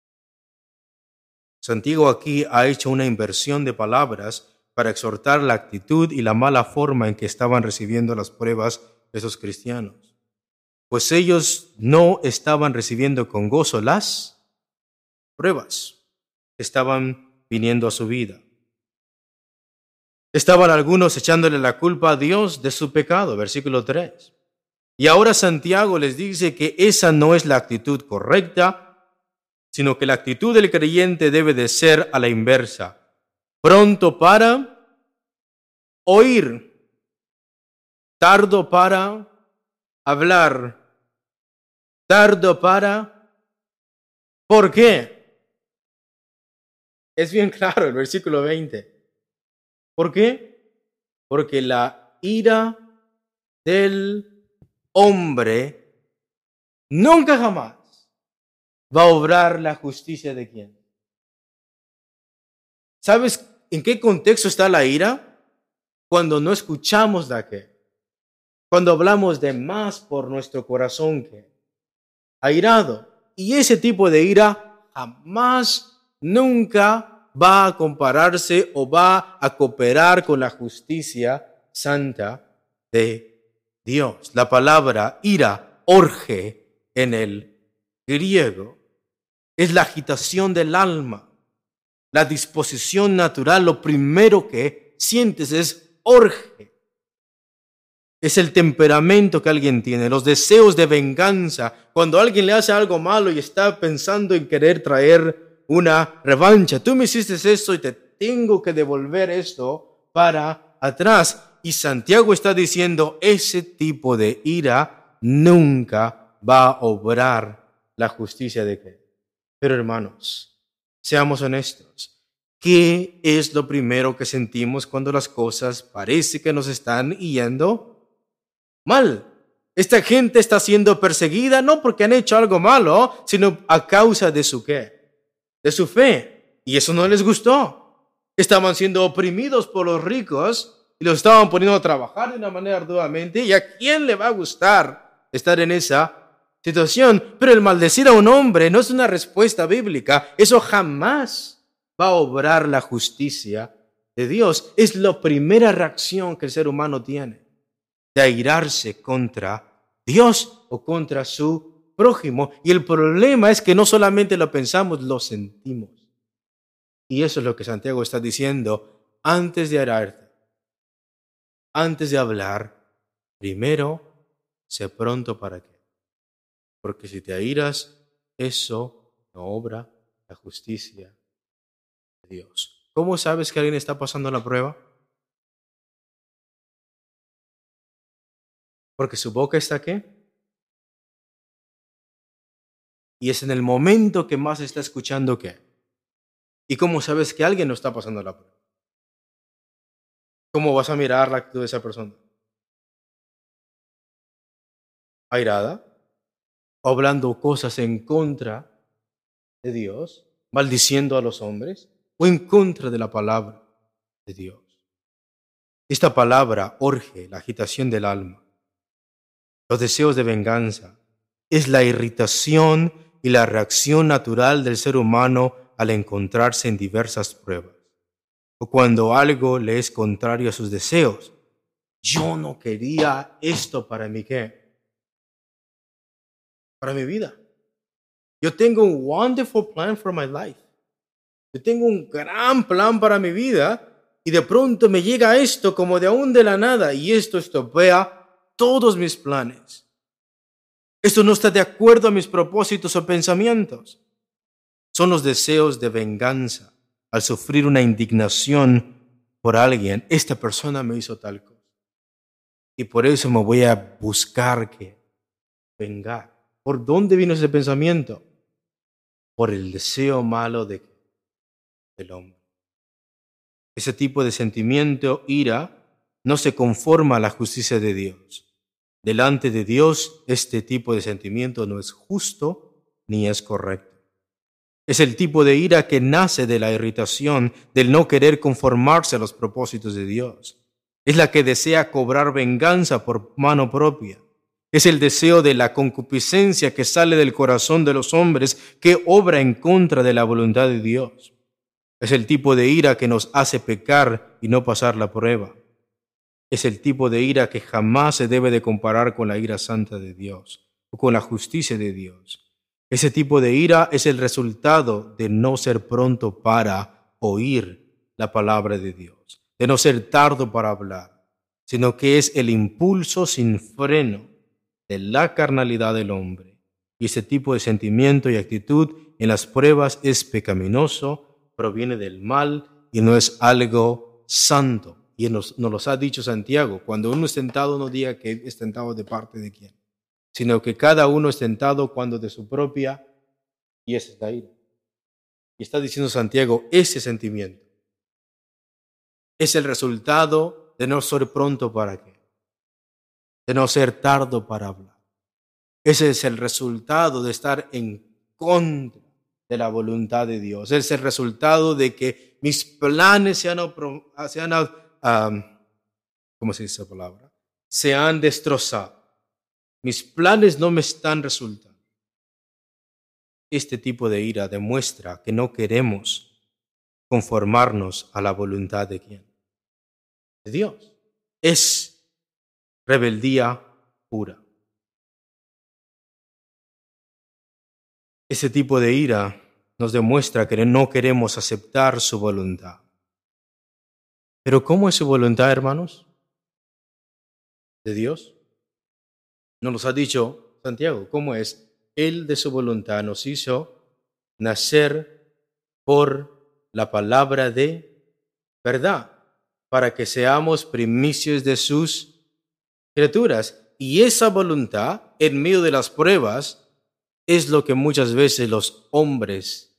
Santiago aquí ha hecho una inversión de palabras para exhortar la actitud y la mala forma en que estaban recibiendo las pruebas de esos cristianos. Pues ellos no estaban recibiendo con gozo las pruebas que estaban viniendo a su vida. Estaban algunos echándole la culpa a Dios de su pecado, versículo 3. Y ahora Santiago les dice que esa no es la actitud correcta, sino que la actitud del creyente debe de ser a la inversa. Pronto para oír, tardo para hablar, tardo para... ¿Por qué? Es bien claro el versículo 20. ¿Por qué? Porque la ira del hombre nunca jamás va a obrar la justicia de quién. ¿Sabes en qué contexto está la ira? Cuando no escuchamos la que. Cuando hablamos de más por nuestro corazón que. Airado. Y ese tipo de ira jamás, nunca va a compararse o va a cooperar con la justicia santa de Dios. La palabra ira, orge, en el griego, es la agitación del alma, la disposición natural. Lo primero que sientes es orge. Es el temperamento que alguien tiene, los deseos de venganza. Cuando alguien le hace algo malo y está pensando en querer traer una revancha. Tú me hiciste esto y te tengo que devolver esto para atrás. Y Santiago está diciendo, ese tipo de ira nunca va a obrar la justicia de qué. Pero hermanos, seamos honestos. ¿Qué es lo primero que sentimos cuando las cosas parece que nos están yendo mal? Esta gente está siendo perseguida no porque han hecho algo malo, sino a causa de su qué, de su fe. Y eso no les gustó. Estaban siendo oprimidos por los ricos y los estaban poniendo a trabajar de una manera arduamente. ¿Y a quién le va a gustar estar en esa situación? Pero el maldecir a un hombre no es una respuesta bíblica. Eso jamás va a obrar la justicia de Dios. Es la primera reacción que el ser humano tiene, de airarse contra Dios o contra su prójimo. Y el problema es que no solamente lo pensamos, lo sentimos. Y eso es lo que Santiago está diciendo. Antes de airarte, antes de hablar, primero sé pronto para qué. Porque si te airas, eso no obra la justicia de Dios. ¿Cómo sabes que alguien está pasando la prueba? Porque su boca está ¿qué? Y es en el momento que más está escuchando ¿qué? ¿Y cómo sabes que alguien no está pasando la prueba? ¿Cómo vas a mirar la actitud de esa persona? ¿Airada? ¿O hablando cosas en contra de Dios? ¿Maldiciendo a los hombres? ¿O en contra de la palabra de Dios? Esta palabra orge la agitación del alma, los deseos de venganza. Es la irritación y la reacción natural del ser humano al encontrarse en diversas pruebas, o cuando algo le es contrario a sus deseos. Yo no quería esto para mi ¿qué? Para mi vida. Yo tengo un wonderful plan for my life. Yo tengo un gran plan para mi vida y de pronto me llega esto como de aún de la nada y esto estropea todos mis planes. Esto no está de acuerdo a mis propósitos o pensamientos. Son los deseos de venganza. Al sufrir una indignación por alguien, esta persona me hizo tal cosa. Y por eso me voy a buscar que vengar. ¿Por dónde vino ese pensamiento? Por el deseo malo del hombre. Ese tipo de sentimiento, ira, no se conforma a la justicia de Dios. Delante de Dios, este tipo de sentimiento no es justo ni es correcto. Es el tipo de ira que nace de la irritación, del no querer conformarse a los propósitos de Dios. Es la que desea cobrar venganza por mano propia. Es el deseo de la concupiscencia que sale del corazón de los hombres, que obra en contra de la voluntad de Dios. Es el tipo de ira que nos hace pecar y no pasar la prueba. Es el tipo de ira que jamás se debe de comparar con la ira santa de Dios o con la justicia de Dios. Ese tipo de ira es el resultado de no ser pronto para oír la palabra de Dios, de no ser tardo para hablar, sino que es el impulso sin freno de la carnalidad del hombre. Y ese tipo de sentimiento y actitud en las pruebas es pecaminoso, proviene del mal y no es algo santo. Y nos lo ha dicho Santiago, cuando uno es tentado no diga que es tentado de parte de quién, sino que cada uno es tentado cuando de su propia, y esa es la ira. Y está diciendo Santiago, ese sentimiento es el resultado de no ser pronto para qué, de no ser tardo para hablar. Ese es el resultado de estar en contra de la voluntad de Dios. Es el resultado de que mis planes ¿cómo se dice esa palabra? Se han destrozado. Mis planes no me están resultando. Este tipo de ira demuestra que no queremos conformarnos a la voluntad de quién, de Dios. Es rebeldía pura. Ese tipo de ira nos demuestra que no queremos aceptar su voluntad. Pero ¿cómo es su voluntad, hermanos? ¿De Dios? Nos los ha dicho Santiago. ¿Cómo es? Él de su voluntad nos hizo nacer por la palabra de verdad, para que seamos primicias de sus criaturas. Y esa voluntad, en medio de las pruebas, es lo que muchas veces los hombres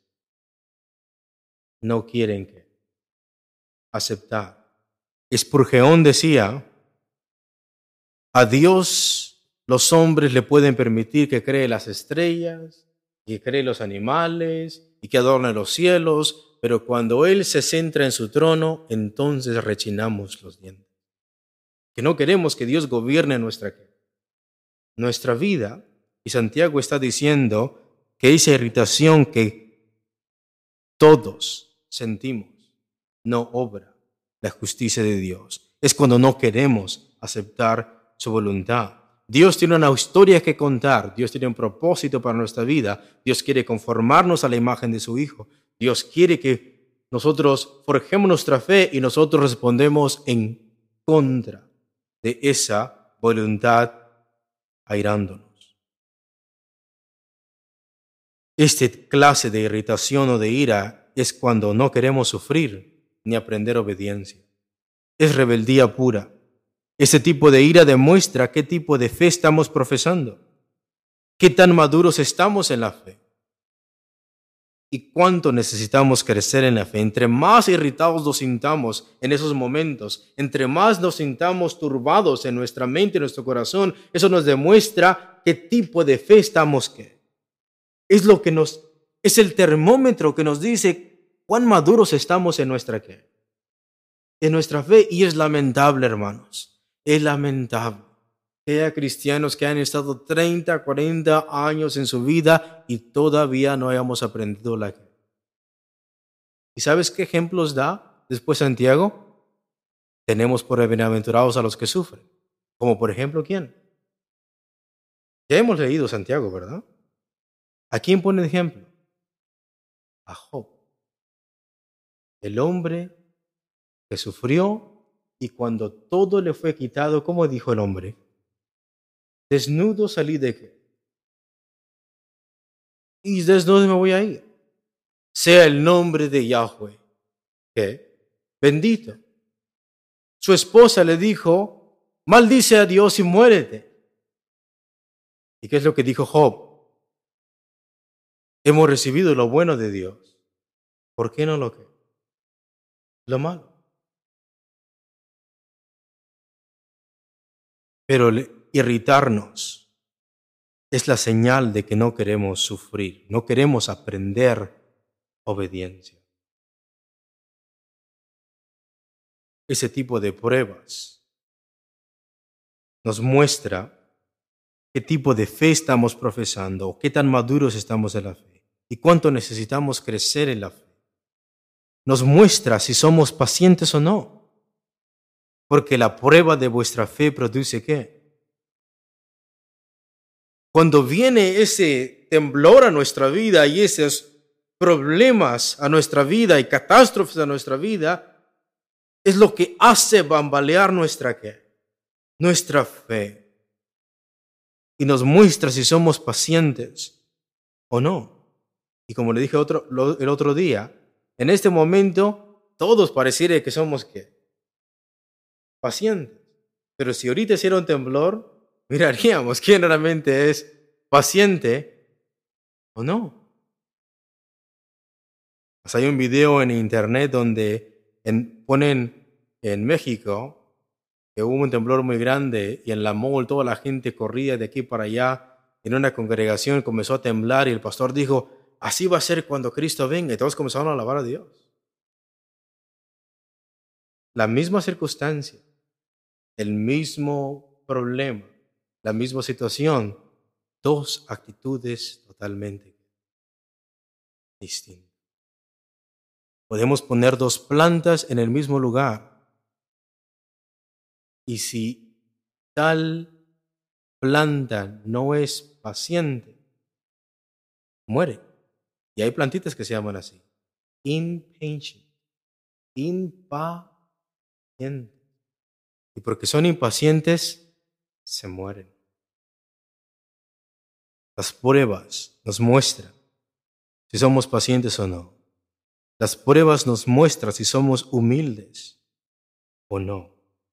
no quieren aceptar. Spurgeon decía, a Dios los hombres le pueden permitir que cree las estrellas, que cree los animales y que adorne los cielos, pero cuando Él se centra en su trono, entonces rechinamos los dientes. Que no queremos que Dios gobierne nuestra vida. Y Santiago está diciendo que esa irritación que todos sentimos no obra la justicia de Dios. Es cuando no queremos aceptar su voluntad. Dios tiene una historia que contar. Dios tiene un propósito para nuestra vida. Dios quiere conformarnos a la imagen de su Hijo. Dios quiere que nosotros forjemos nuestra fe y nosotros respondemos en contra de esa voluntad airándonos. Esta clase de irritación o de ira es cuando no queremos sufrir ni aprender obediencia. Es rebeldía pura. Este tipo de ira demuestra qué tipo de fe estamos profesando, qué tan maduros estamos en la fe y cuánto necesitamos crecer en la fe. Entre más irritados nos sintamos en esos momentos, entre más nos sintamos turbados en nuestra mente y nuestro corazón, eso nos demuestra qué tipo de fe estamos. Es el termómetro que nos dice cuán maduros estamos en nuestra fe. Y es lamentable, hermanos. Es lamentable que haya cristianos que han estado 30, 40 años en su vida y todavía no hayamos aprendido la fe. ¿Y sabes qué ejemplos da después Santiago? Tenemos por bienaventurados a los que sufren. Como por ejemplo, ¿quién? Ya hemos leído Santiago, ¿verdad? ¿A quién pone de ejemplo? A Job. El hombre que sufrió y cuando todo le fue quitado, ¿cómo dijo el hombre? Desnudo salí de qué? ¿Y desde dónde me voy a ir? Sea el nombre de Yahweh. ¿Qué? Bendito. Su esposa le dijo, maldice a Dios y muérete. ¿Y qué es lo que dijo Job? Hemos recibido lo bueno de Dios. ¿Por qué no lo que? Lo malo. Pero irritarnos es la señal de que no queremos sufrir, no queremos aprender obediencia. Ese tipo de pruebas nos muestra qué tipo de fe estamos profesando, o qué tan maduros estamos en la fe, y cuánto necesitamos crecer en la fe. Nos muestra si somos pacientes o no, porque la prueba de vuestra fe produce ¿qué? Cuando viene ese temblor a nuestra vida y esos problemas a nuestra vida y catástrofes a nuestra vida, es lo que hace bambalear nuestra ¿qué? Nuestra fe. Y nos muestra si somos pacientes o no. Y como le dije el otro día, en este momento todos pareciera que somos ¿qué? Pacientes. Pero si ahorita hiciera un temblor, miraríamos quién realmente es paciente o no. Pues hay un video en internet donde ponen en México que hubo un temblor muy grande y en la mall toda la gente corría de aquí para allá. En una congregación comenzó a temblar y el pastor dijo, así va a ser cuando Cristo venga. Y todos comenzaron a alabar a Dios. La misma circunstancia, el mismo problema, la misma situación, dos actitudes totalmente distintas. Podemos poner dos plantas en el mismo lugar y si tal planta no es paciente, muere. Y hay plantitas que se llaman así, impatient, impacientes. Y porque son impacientes, se mueren. Las pruebas nos muestran si somos pacientes o no. Las pruebas nos muestran si somos humildes o no.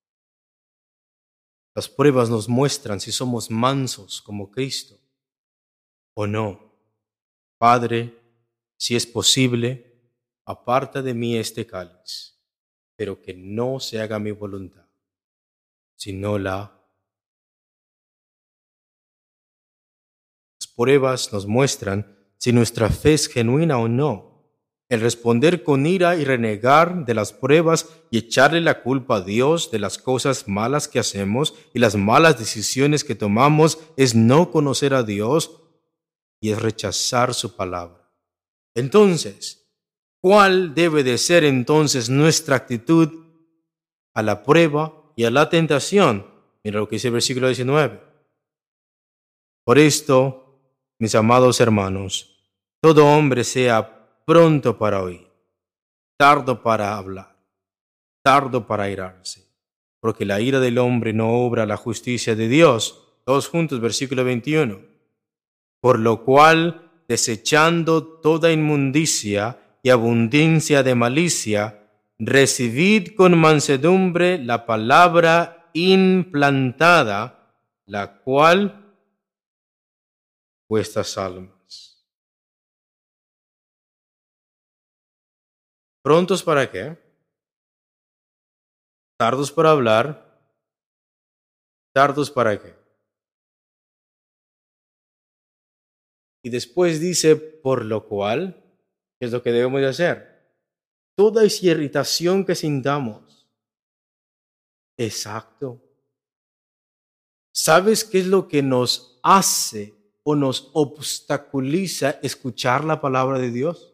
Las pruebas nos muestran si somos mansos como Cristo o no. Padre, si es posible, aparta de mí este cáliz, pero que no se haga mi voluntad, sino la. Las pruebas nos muestran si nuestra fe es genuina o no. El responder con ira y renegar de las pruebas y echarle la culpa a Dios de las cosas malas que hacemos y las malas decisiones que tomamos es no conocer a Dios y es rechazar su palabra. Entonces, ¿cuál debe de ser entonces nuestra actitud a la prueba y a la tentación? Mira lo que dice el versículo 19. Por esto, mis amados hermanos, todo hombre sea pronto para oír, tardo para hablar, tardo para airarse, porque la ira del hombre no obra la justicia de Dios. Todos juntos, versículo 21. Por lo cual, desechando toda inmundicia y abundancia de malicia, recibid con mansedumbre la palabra implantada, la cual vuestras almas. ¿Prontos para qué? ¿Tardos para hablar? ¿Tardos para qué? Y después dice, por lo cual, ¿qué es lo que debemos de hacer? Toda esa irritación que sintamos. Exacto. ¿Sabes qué es lo que nos hace o nos obstaculiza escuchar la palabra de Dios?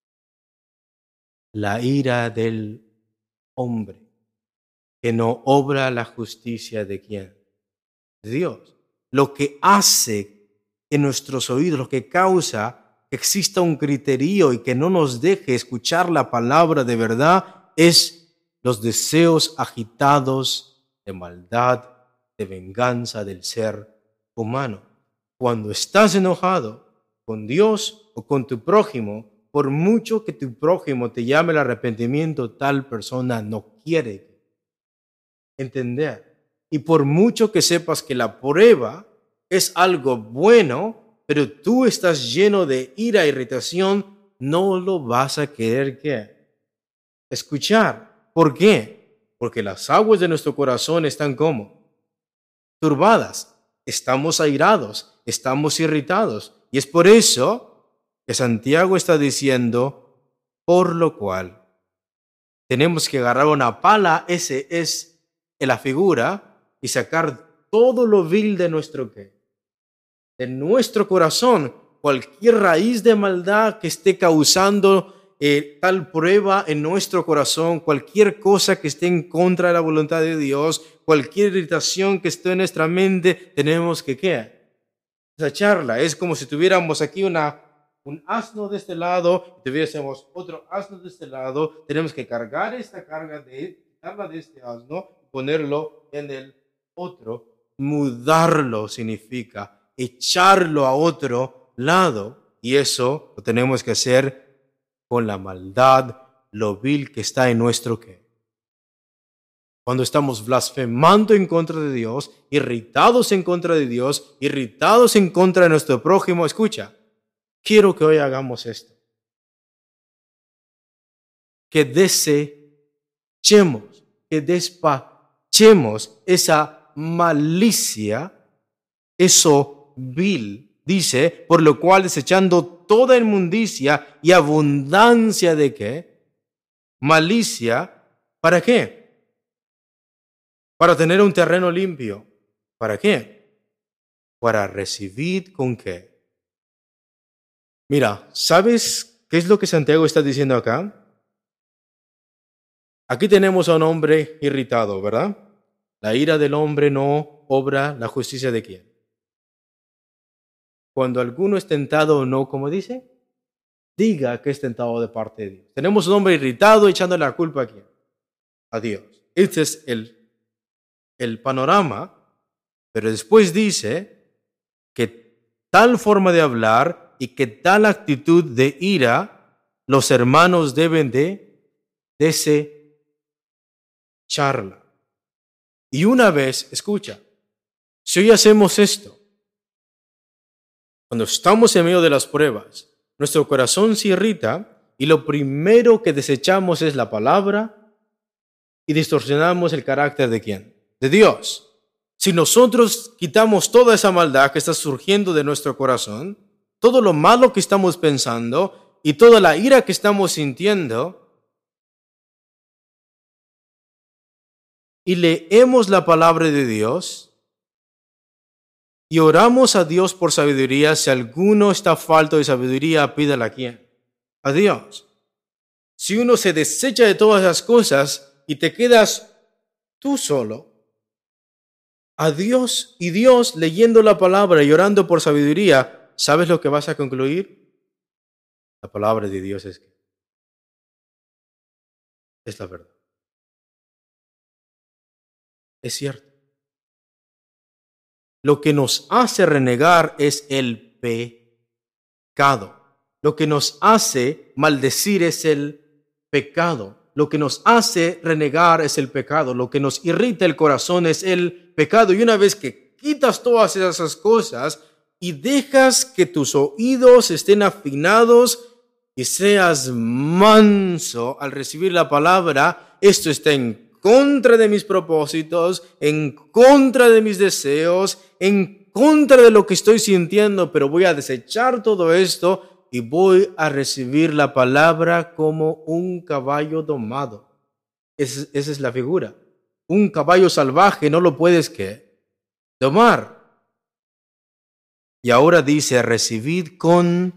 La ira del hombre, que no obra la justicia de ¿quién? De Dios. Lo que hace en nuestros oídos, lo que causa que exista un criterio y que no nos deje escuchar la palabra de verdad es los deseos agitados de maldad, de venganza del ser humano. Cuando estás enojado, con Dios o con tu prójimo, por mucho que tu prójimo te llame al arrepentimiento, tal persona no quiere entender. Y por mucho que sepas que la prueba es algo bueno, pero tú estás lleno de ira e irritación, no lo vas a querer escuchar. ¿Por qué? Porque las aguas de nuestro corazón están como turbadas. Estamos airados, estamos irritados. Y es por eso que Santiago está diciendo, por lo cual tenemos que agarrar una pala, ese es la figura, y sacar todo lo vil de de nuestro corazón, cualquier raíz de maldad que esté causando tal prueba en nuestro corazón, cualquier cosa que esté en contra de la voluntad de Dios, cualquier irritación que esté en nuestra mente, tenemos que ¿qué? Desecharla. Es como si tuviéramos aquí un asno de este lado y tuviésemos otro asno de este lado. Tenemos que cargar esta carga quitarla de este asno, ponerlo en el otro. Mudarlo significa echarlo a otro lado. Y eso lo tenemos que hacer con la maldad, lo vil que está en nuestro Cuando estamos blasfemando en contra de Dios, irritados en contra de Dios, irritados en contra de nuestro prójimo, escucha, quiero que hoy hagamos esto. Que desechemos, que despachemos esa malicia, eso vil, dice, por lo cual desechando toda inmundicia y abundancia de ¿qué? Malicia, ¿para qué? Para tener un terreno limpio. ¿Para qué? Para recibir ¿con qué? Mira, ¿sabes qué es lo que Santiago está diciendo acá? Aquí tenemos a un hombre irritado, ¿verdad? La ira del hombre no obra la justicia de quién. Cuando alguno es tentado o no, ¿cómo dice? Diga que es tentado de parte de Dios. Tenemos un hombre irritado echando la culpa a quién? A Dios. Este es el panorama, pero después dice que tal forma de hablar y que tal actitud de ira los hermanos deben de desecharla. Y una vez, escucha, si hoy hacemos esto, cuando estamos en medio de las pruebas, nuestro corazón se irrita y lo primero que desechamos es la palabra y distorsionamos el carácter de ¿quién? De Dios. Si nosotros quitamos toda esa maldad que está surgiendo de nuestro corazón, todo lo malo que estamos pensando y toda la ira que estamos sintiendo, y leemos la palabra de Dios y oramos a Dios por sabiduría, si alguno está falto de sabiduría, pídala a quién? A Dios. Si uno se desecha de todas esas cosas y te quedas tú solo, a Dios y Dios leyendo la palabra y orando por sabiduría, ¿sabes lo que vas a concluir? La palabra de Dios es la verdad. Es cierto. Lo que nos hace renegar es el pecado. Lo que nos hace maldecir es el pecado. Lo que nos hace renegar es el pecado. Lo que nos irrita el corazón es el pecado. Y una vez que quitas todas esas cosas y dejas que tus oídos estén afinados y seas manso al recibir la palabra, esto está en contra de mis propósitos, en contra de mis deseos, en contra de lo que estoy sintiendo, pero voy a desechar todo esto y voy a recibir la palabra como un caballo domado. Esa es la figura. Un caballo salvaje no lo puedes domar. Y ahora dice, recibid con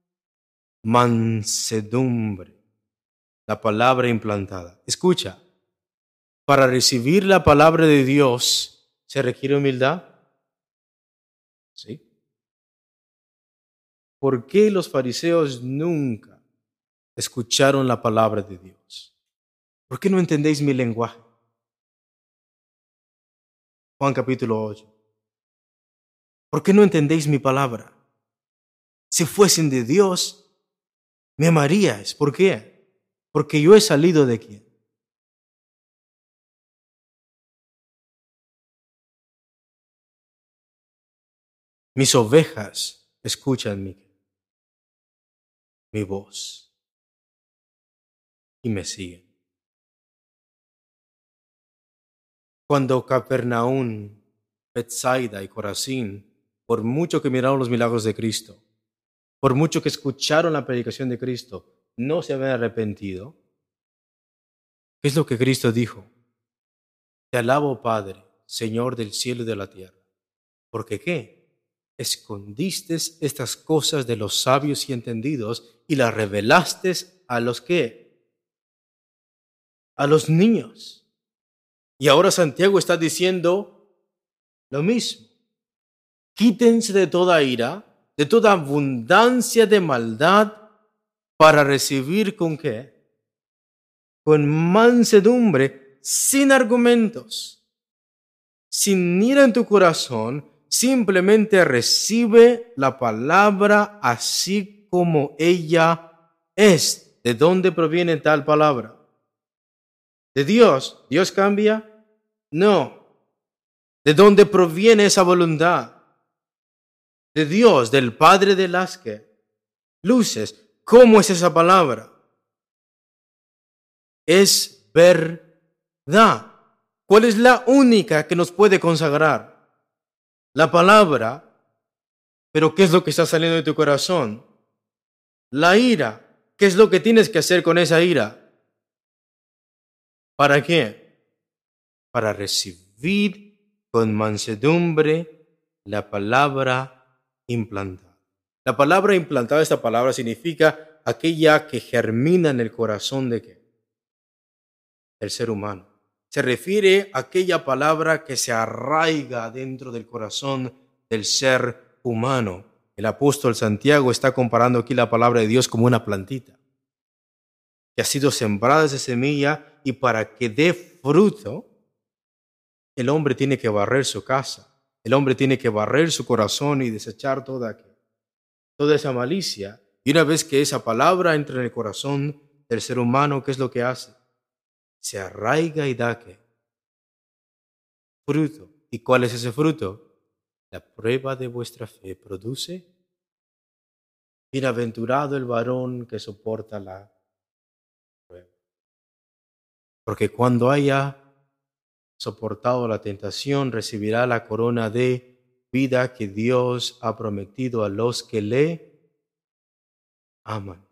mansedumbre la palabra implantada. Escucha, para recibir la palabra de Dios, ¿se requiere humildad? Sí. ¿Por qué los fariseos nunca escucharon la palabra de Dios? ¿Por qué no entendéis mi lenguaje? Juan capítulo 8. ¿Por qué no entendéis mi palabra? Si fuesen de Dios, me amaríais. ¿Por qué? Porque yo he salido de quién. Mis ovejas escuchan mi voz y me siguen. Cuando Capernaum, Betsaida y Corazín, por mucho que miraron los milagros de Cristo, por mucho que escucharon la predicación de Cristo, no se habían arrepentido, ¿qué es lo que Cristo dijo? Te alabo, Padre, Señor del cielo y de la tierra. ¿Porque qué? Escondiste estas cosas de los sabios y entendidos y las revelaste a los que, a los niños. Y ahora Santiago está diciendo lo mismo. Quítense de toda ira, de toda abundancia de maldad, para recibir ¿con qué? Con mansedumbre, sin argumentos, sin ira en tu corazón. Simplemente recibe la palabra así como ella es. ¿De dónde proviene tal palabra? ¿De Dios? ¿Dios cambia? No. ¿De dónde proviene esa voluntad? De Dios, del Padre de las que luces. ¿Cómo es esa palabra? Es verdad. ¿Cuál es la única que nos puede consagrar? La palabra. Pero ¿qué es lo que está saliendo de tu corazón? La ira. ¿Qué es lo que tienes que hacer con esa ira? ¿Para qué? Para recibir con mansedumbre la palabra implantada. La palabra implantada, esta palabra significa aquella que germina en el corazón de ¿qué? El ser humano. Se refiere a aquella palabra que se arraiga dentro del corazón del ser humano. El apóstol Santiago está comparando aquí la palabra de Dios como una plantita que ha sido sembrada esa semilla, y para que dé fruto, el hombre tiene que barrer su casa, el hombre tiene que barrer su corazón y desechar toda esa malicia. Y una vez que esa palabra entra en el corazón del ser humano, ¿qué es lo que hace? Se arraiga y da ¿qué? Fruto. ¿Y cuál es ese fruto? La prueba de vuestra fe produce. Bienaventurado el varón que soporta la prueba. Porque cuando haya soportado la tentación, recibirá la corona de vida que Dios ha prometido a los que le aman.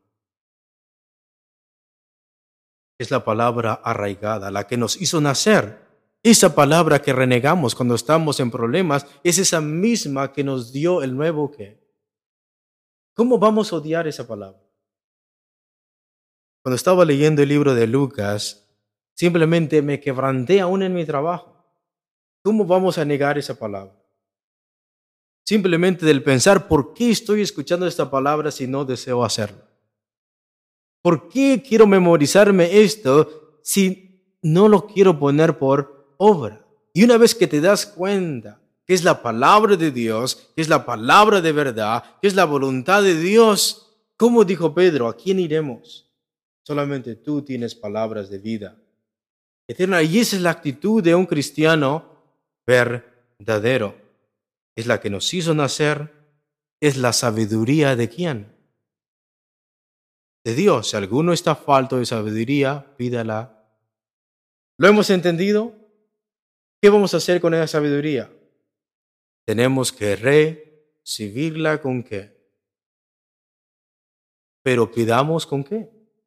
Es la palabra arraigada, la que nos hizo nacer. Esa palabra que renegamos cuando estamos en problemas es esa misma que nos dio el nuevo ¿qué? ¿Cómo vamos a odiar esa palabra? Cuando estaba leyendo el libro de Lucas, simplemente me quebranté aún en mi trabajo. ¿Cómo vamos a negar esa palabra? Simplemente del pensar, ¿por qué estoy escuchando esta palabra si no deseo hacerlo? ¿Por qué quiero memorizarme esto si no lo quiero poner por obra? Y una vez que te das cuenta que es la palabra de Dios, que es la palabra de verdad, que es la voluntad de Dios, ¿cómo dijo Pedro? ¿A quién iremos? Solamente tú tienes palabras de vida eterna. Y esa es la actitud de un cristiano verdadero. Es la que nos hizo nacer, es la sabiduría de ¿quién? De Dios. Si alguno está falto de sabiduría, pídala. ¿Lo hemos entendido? ¿Qué vamos a hacer con esa sabiduría? Tenemos que recibirla ¿con qué? Pero pidamos ¿con qué?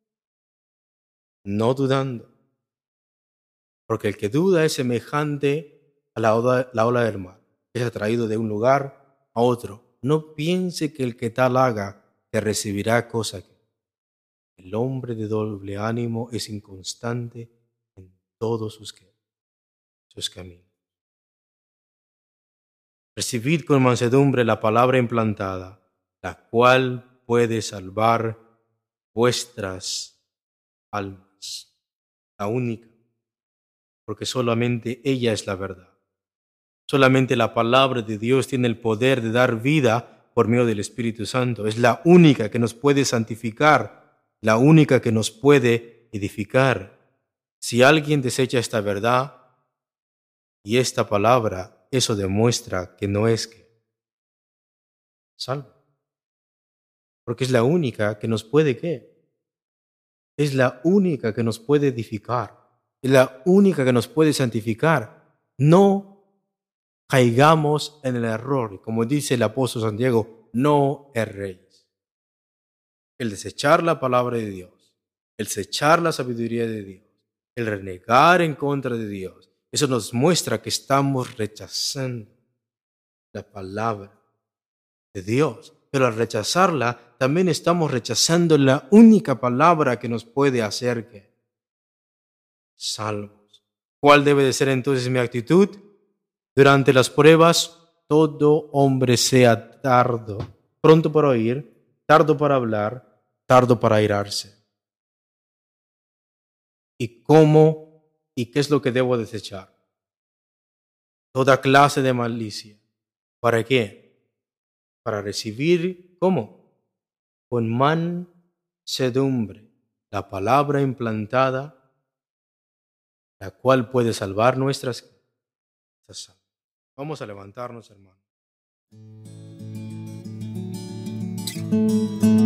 No dudando. Porque el que duda es semejante a la ola del mar. Es atraído de un lugar a otro. No piense que el que tal haga, que recibirá cosa que. El hombre de doble ánimo es inconstante en todos sus caminos. Recibid con mansedumbre la palabra implantada, la cual puede salvar vuestras almas. La única, porque solamente ella es la verdad. Solamente la palabra de Dios tiene el poder de dar vida por medio del Espíritu Santo. Es la única que nos puede santificar, la única que nos puede edificar. Si alguien desecha esta verdad y esta palabra, eso demuestra que no es salvo. Porque es la única que nos puede ¿qué? Es la única que nos puede edificar. Es la única que nos puede santificar. No caigamos en el error. Como dice el apóstol Santiago, no erréis. El desechar la palabra de Dios, el desechar la sabiduría de Dios, el renegar en contra de Dios, eso nos muestra que estamos rechazando la palabra de Dios. Pero al rechazarla, también estamos rechazando la única palabra que nos puede hacer ¿qué? Salvos. ¿Cuál debe de ser entonces mi actitud? Durante las pruebas, todo hombre sea tardo, pronto para oír, tardo para hablar, tardo para airarse. ¿Y cómo y qué es lo que debo desechar? Toda clase de malicia. ¿Para qué? Para recibir, ¿cómo? Con mansedumbre la palabra implantada, la cual puede salvar nuestras almas. Vamos a levantarnos, hermanos.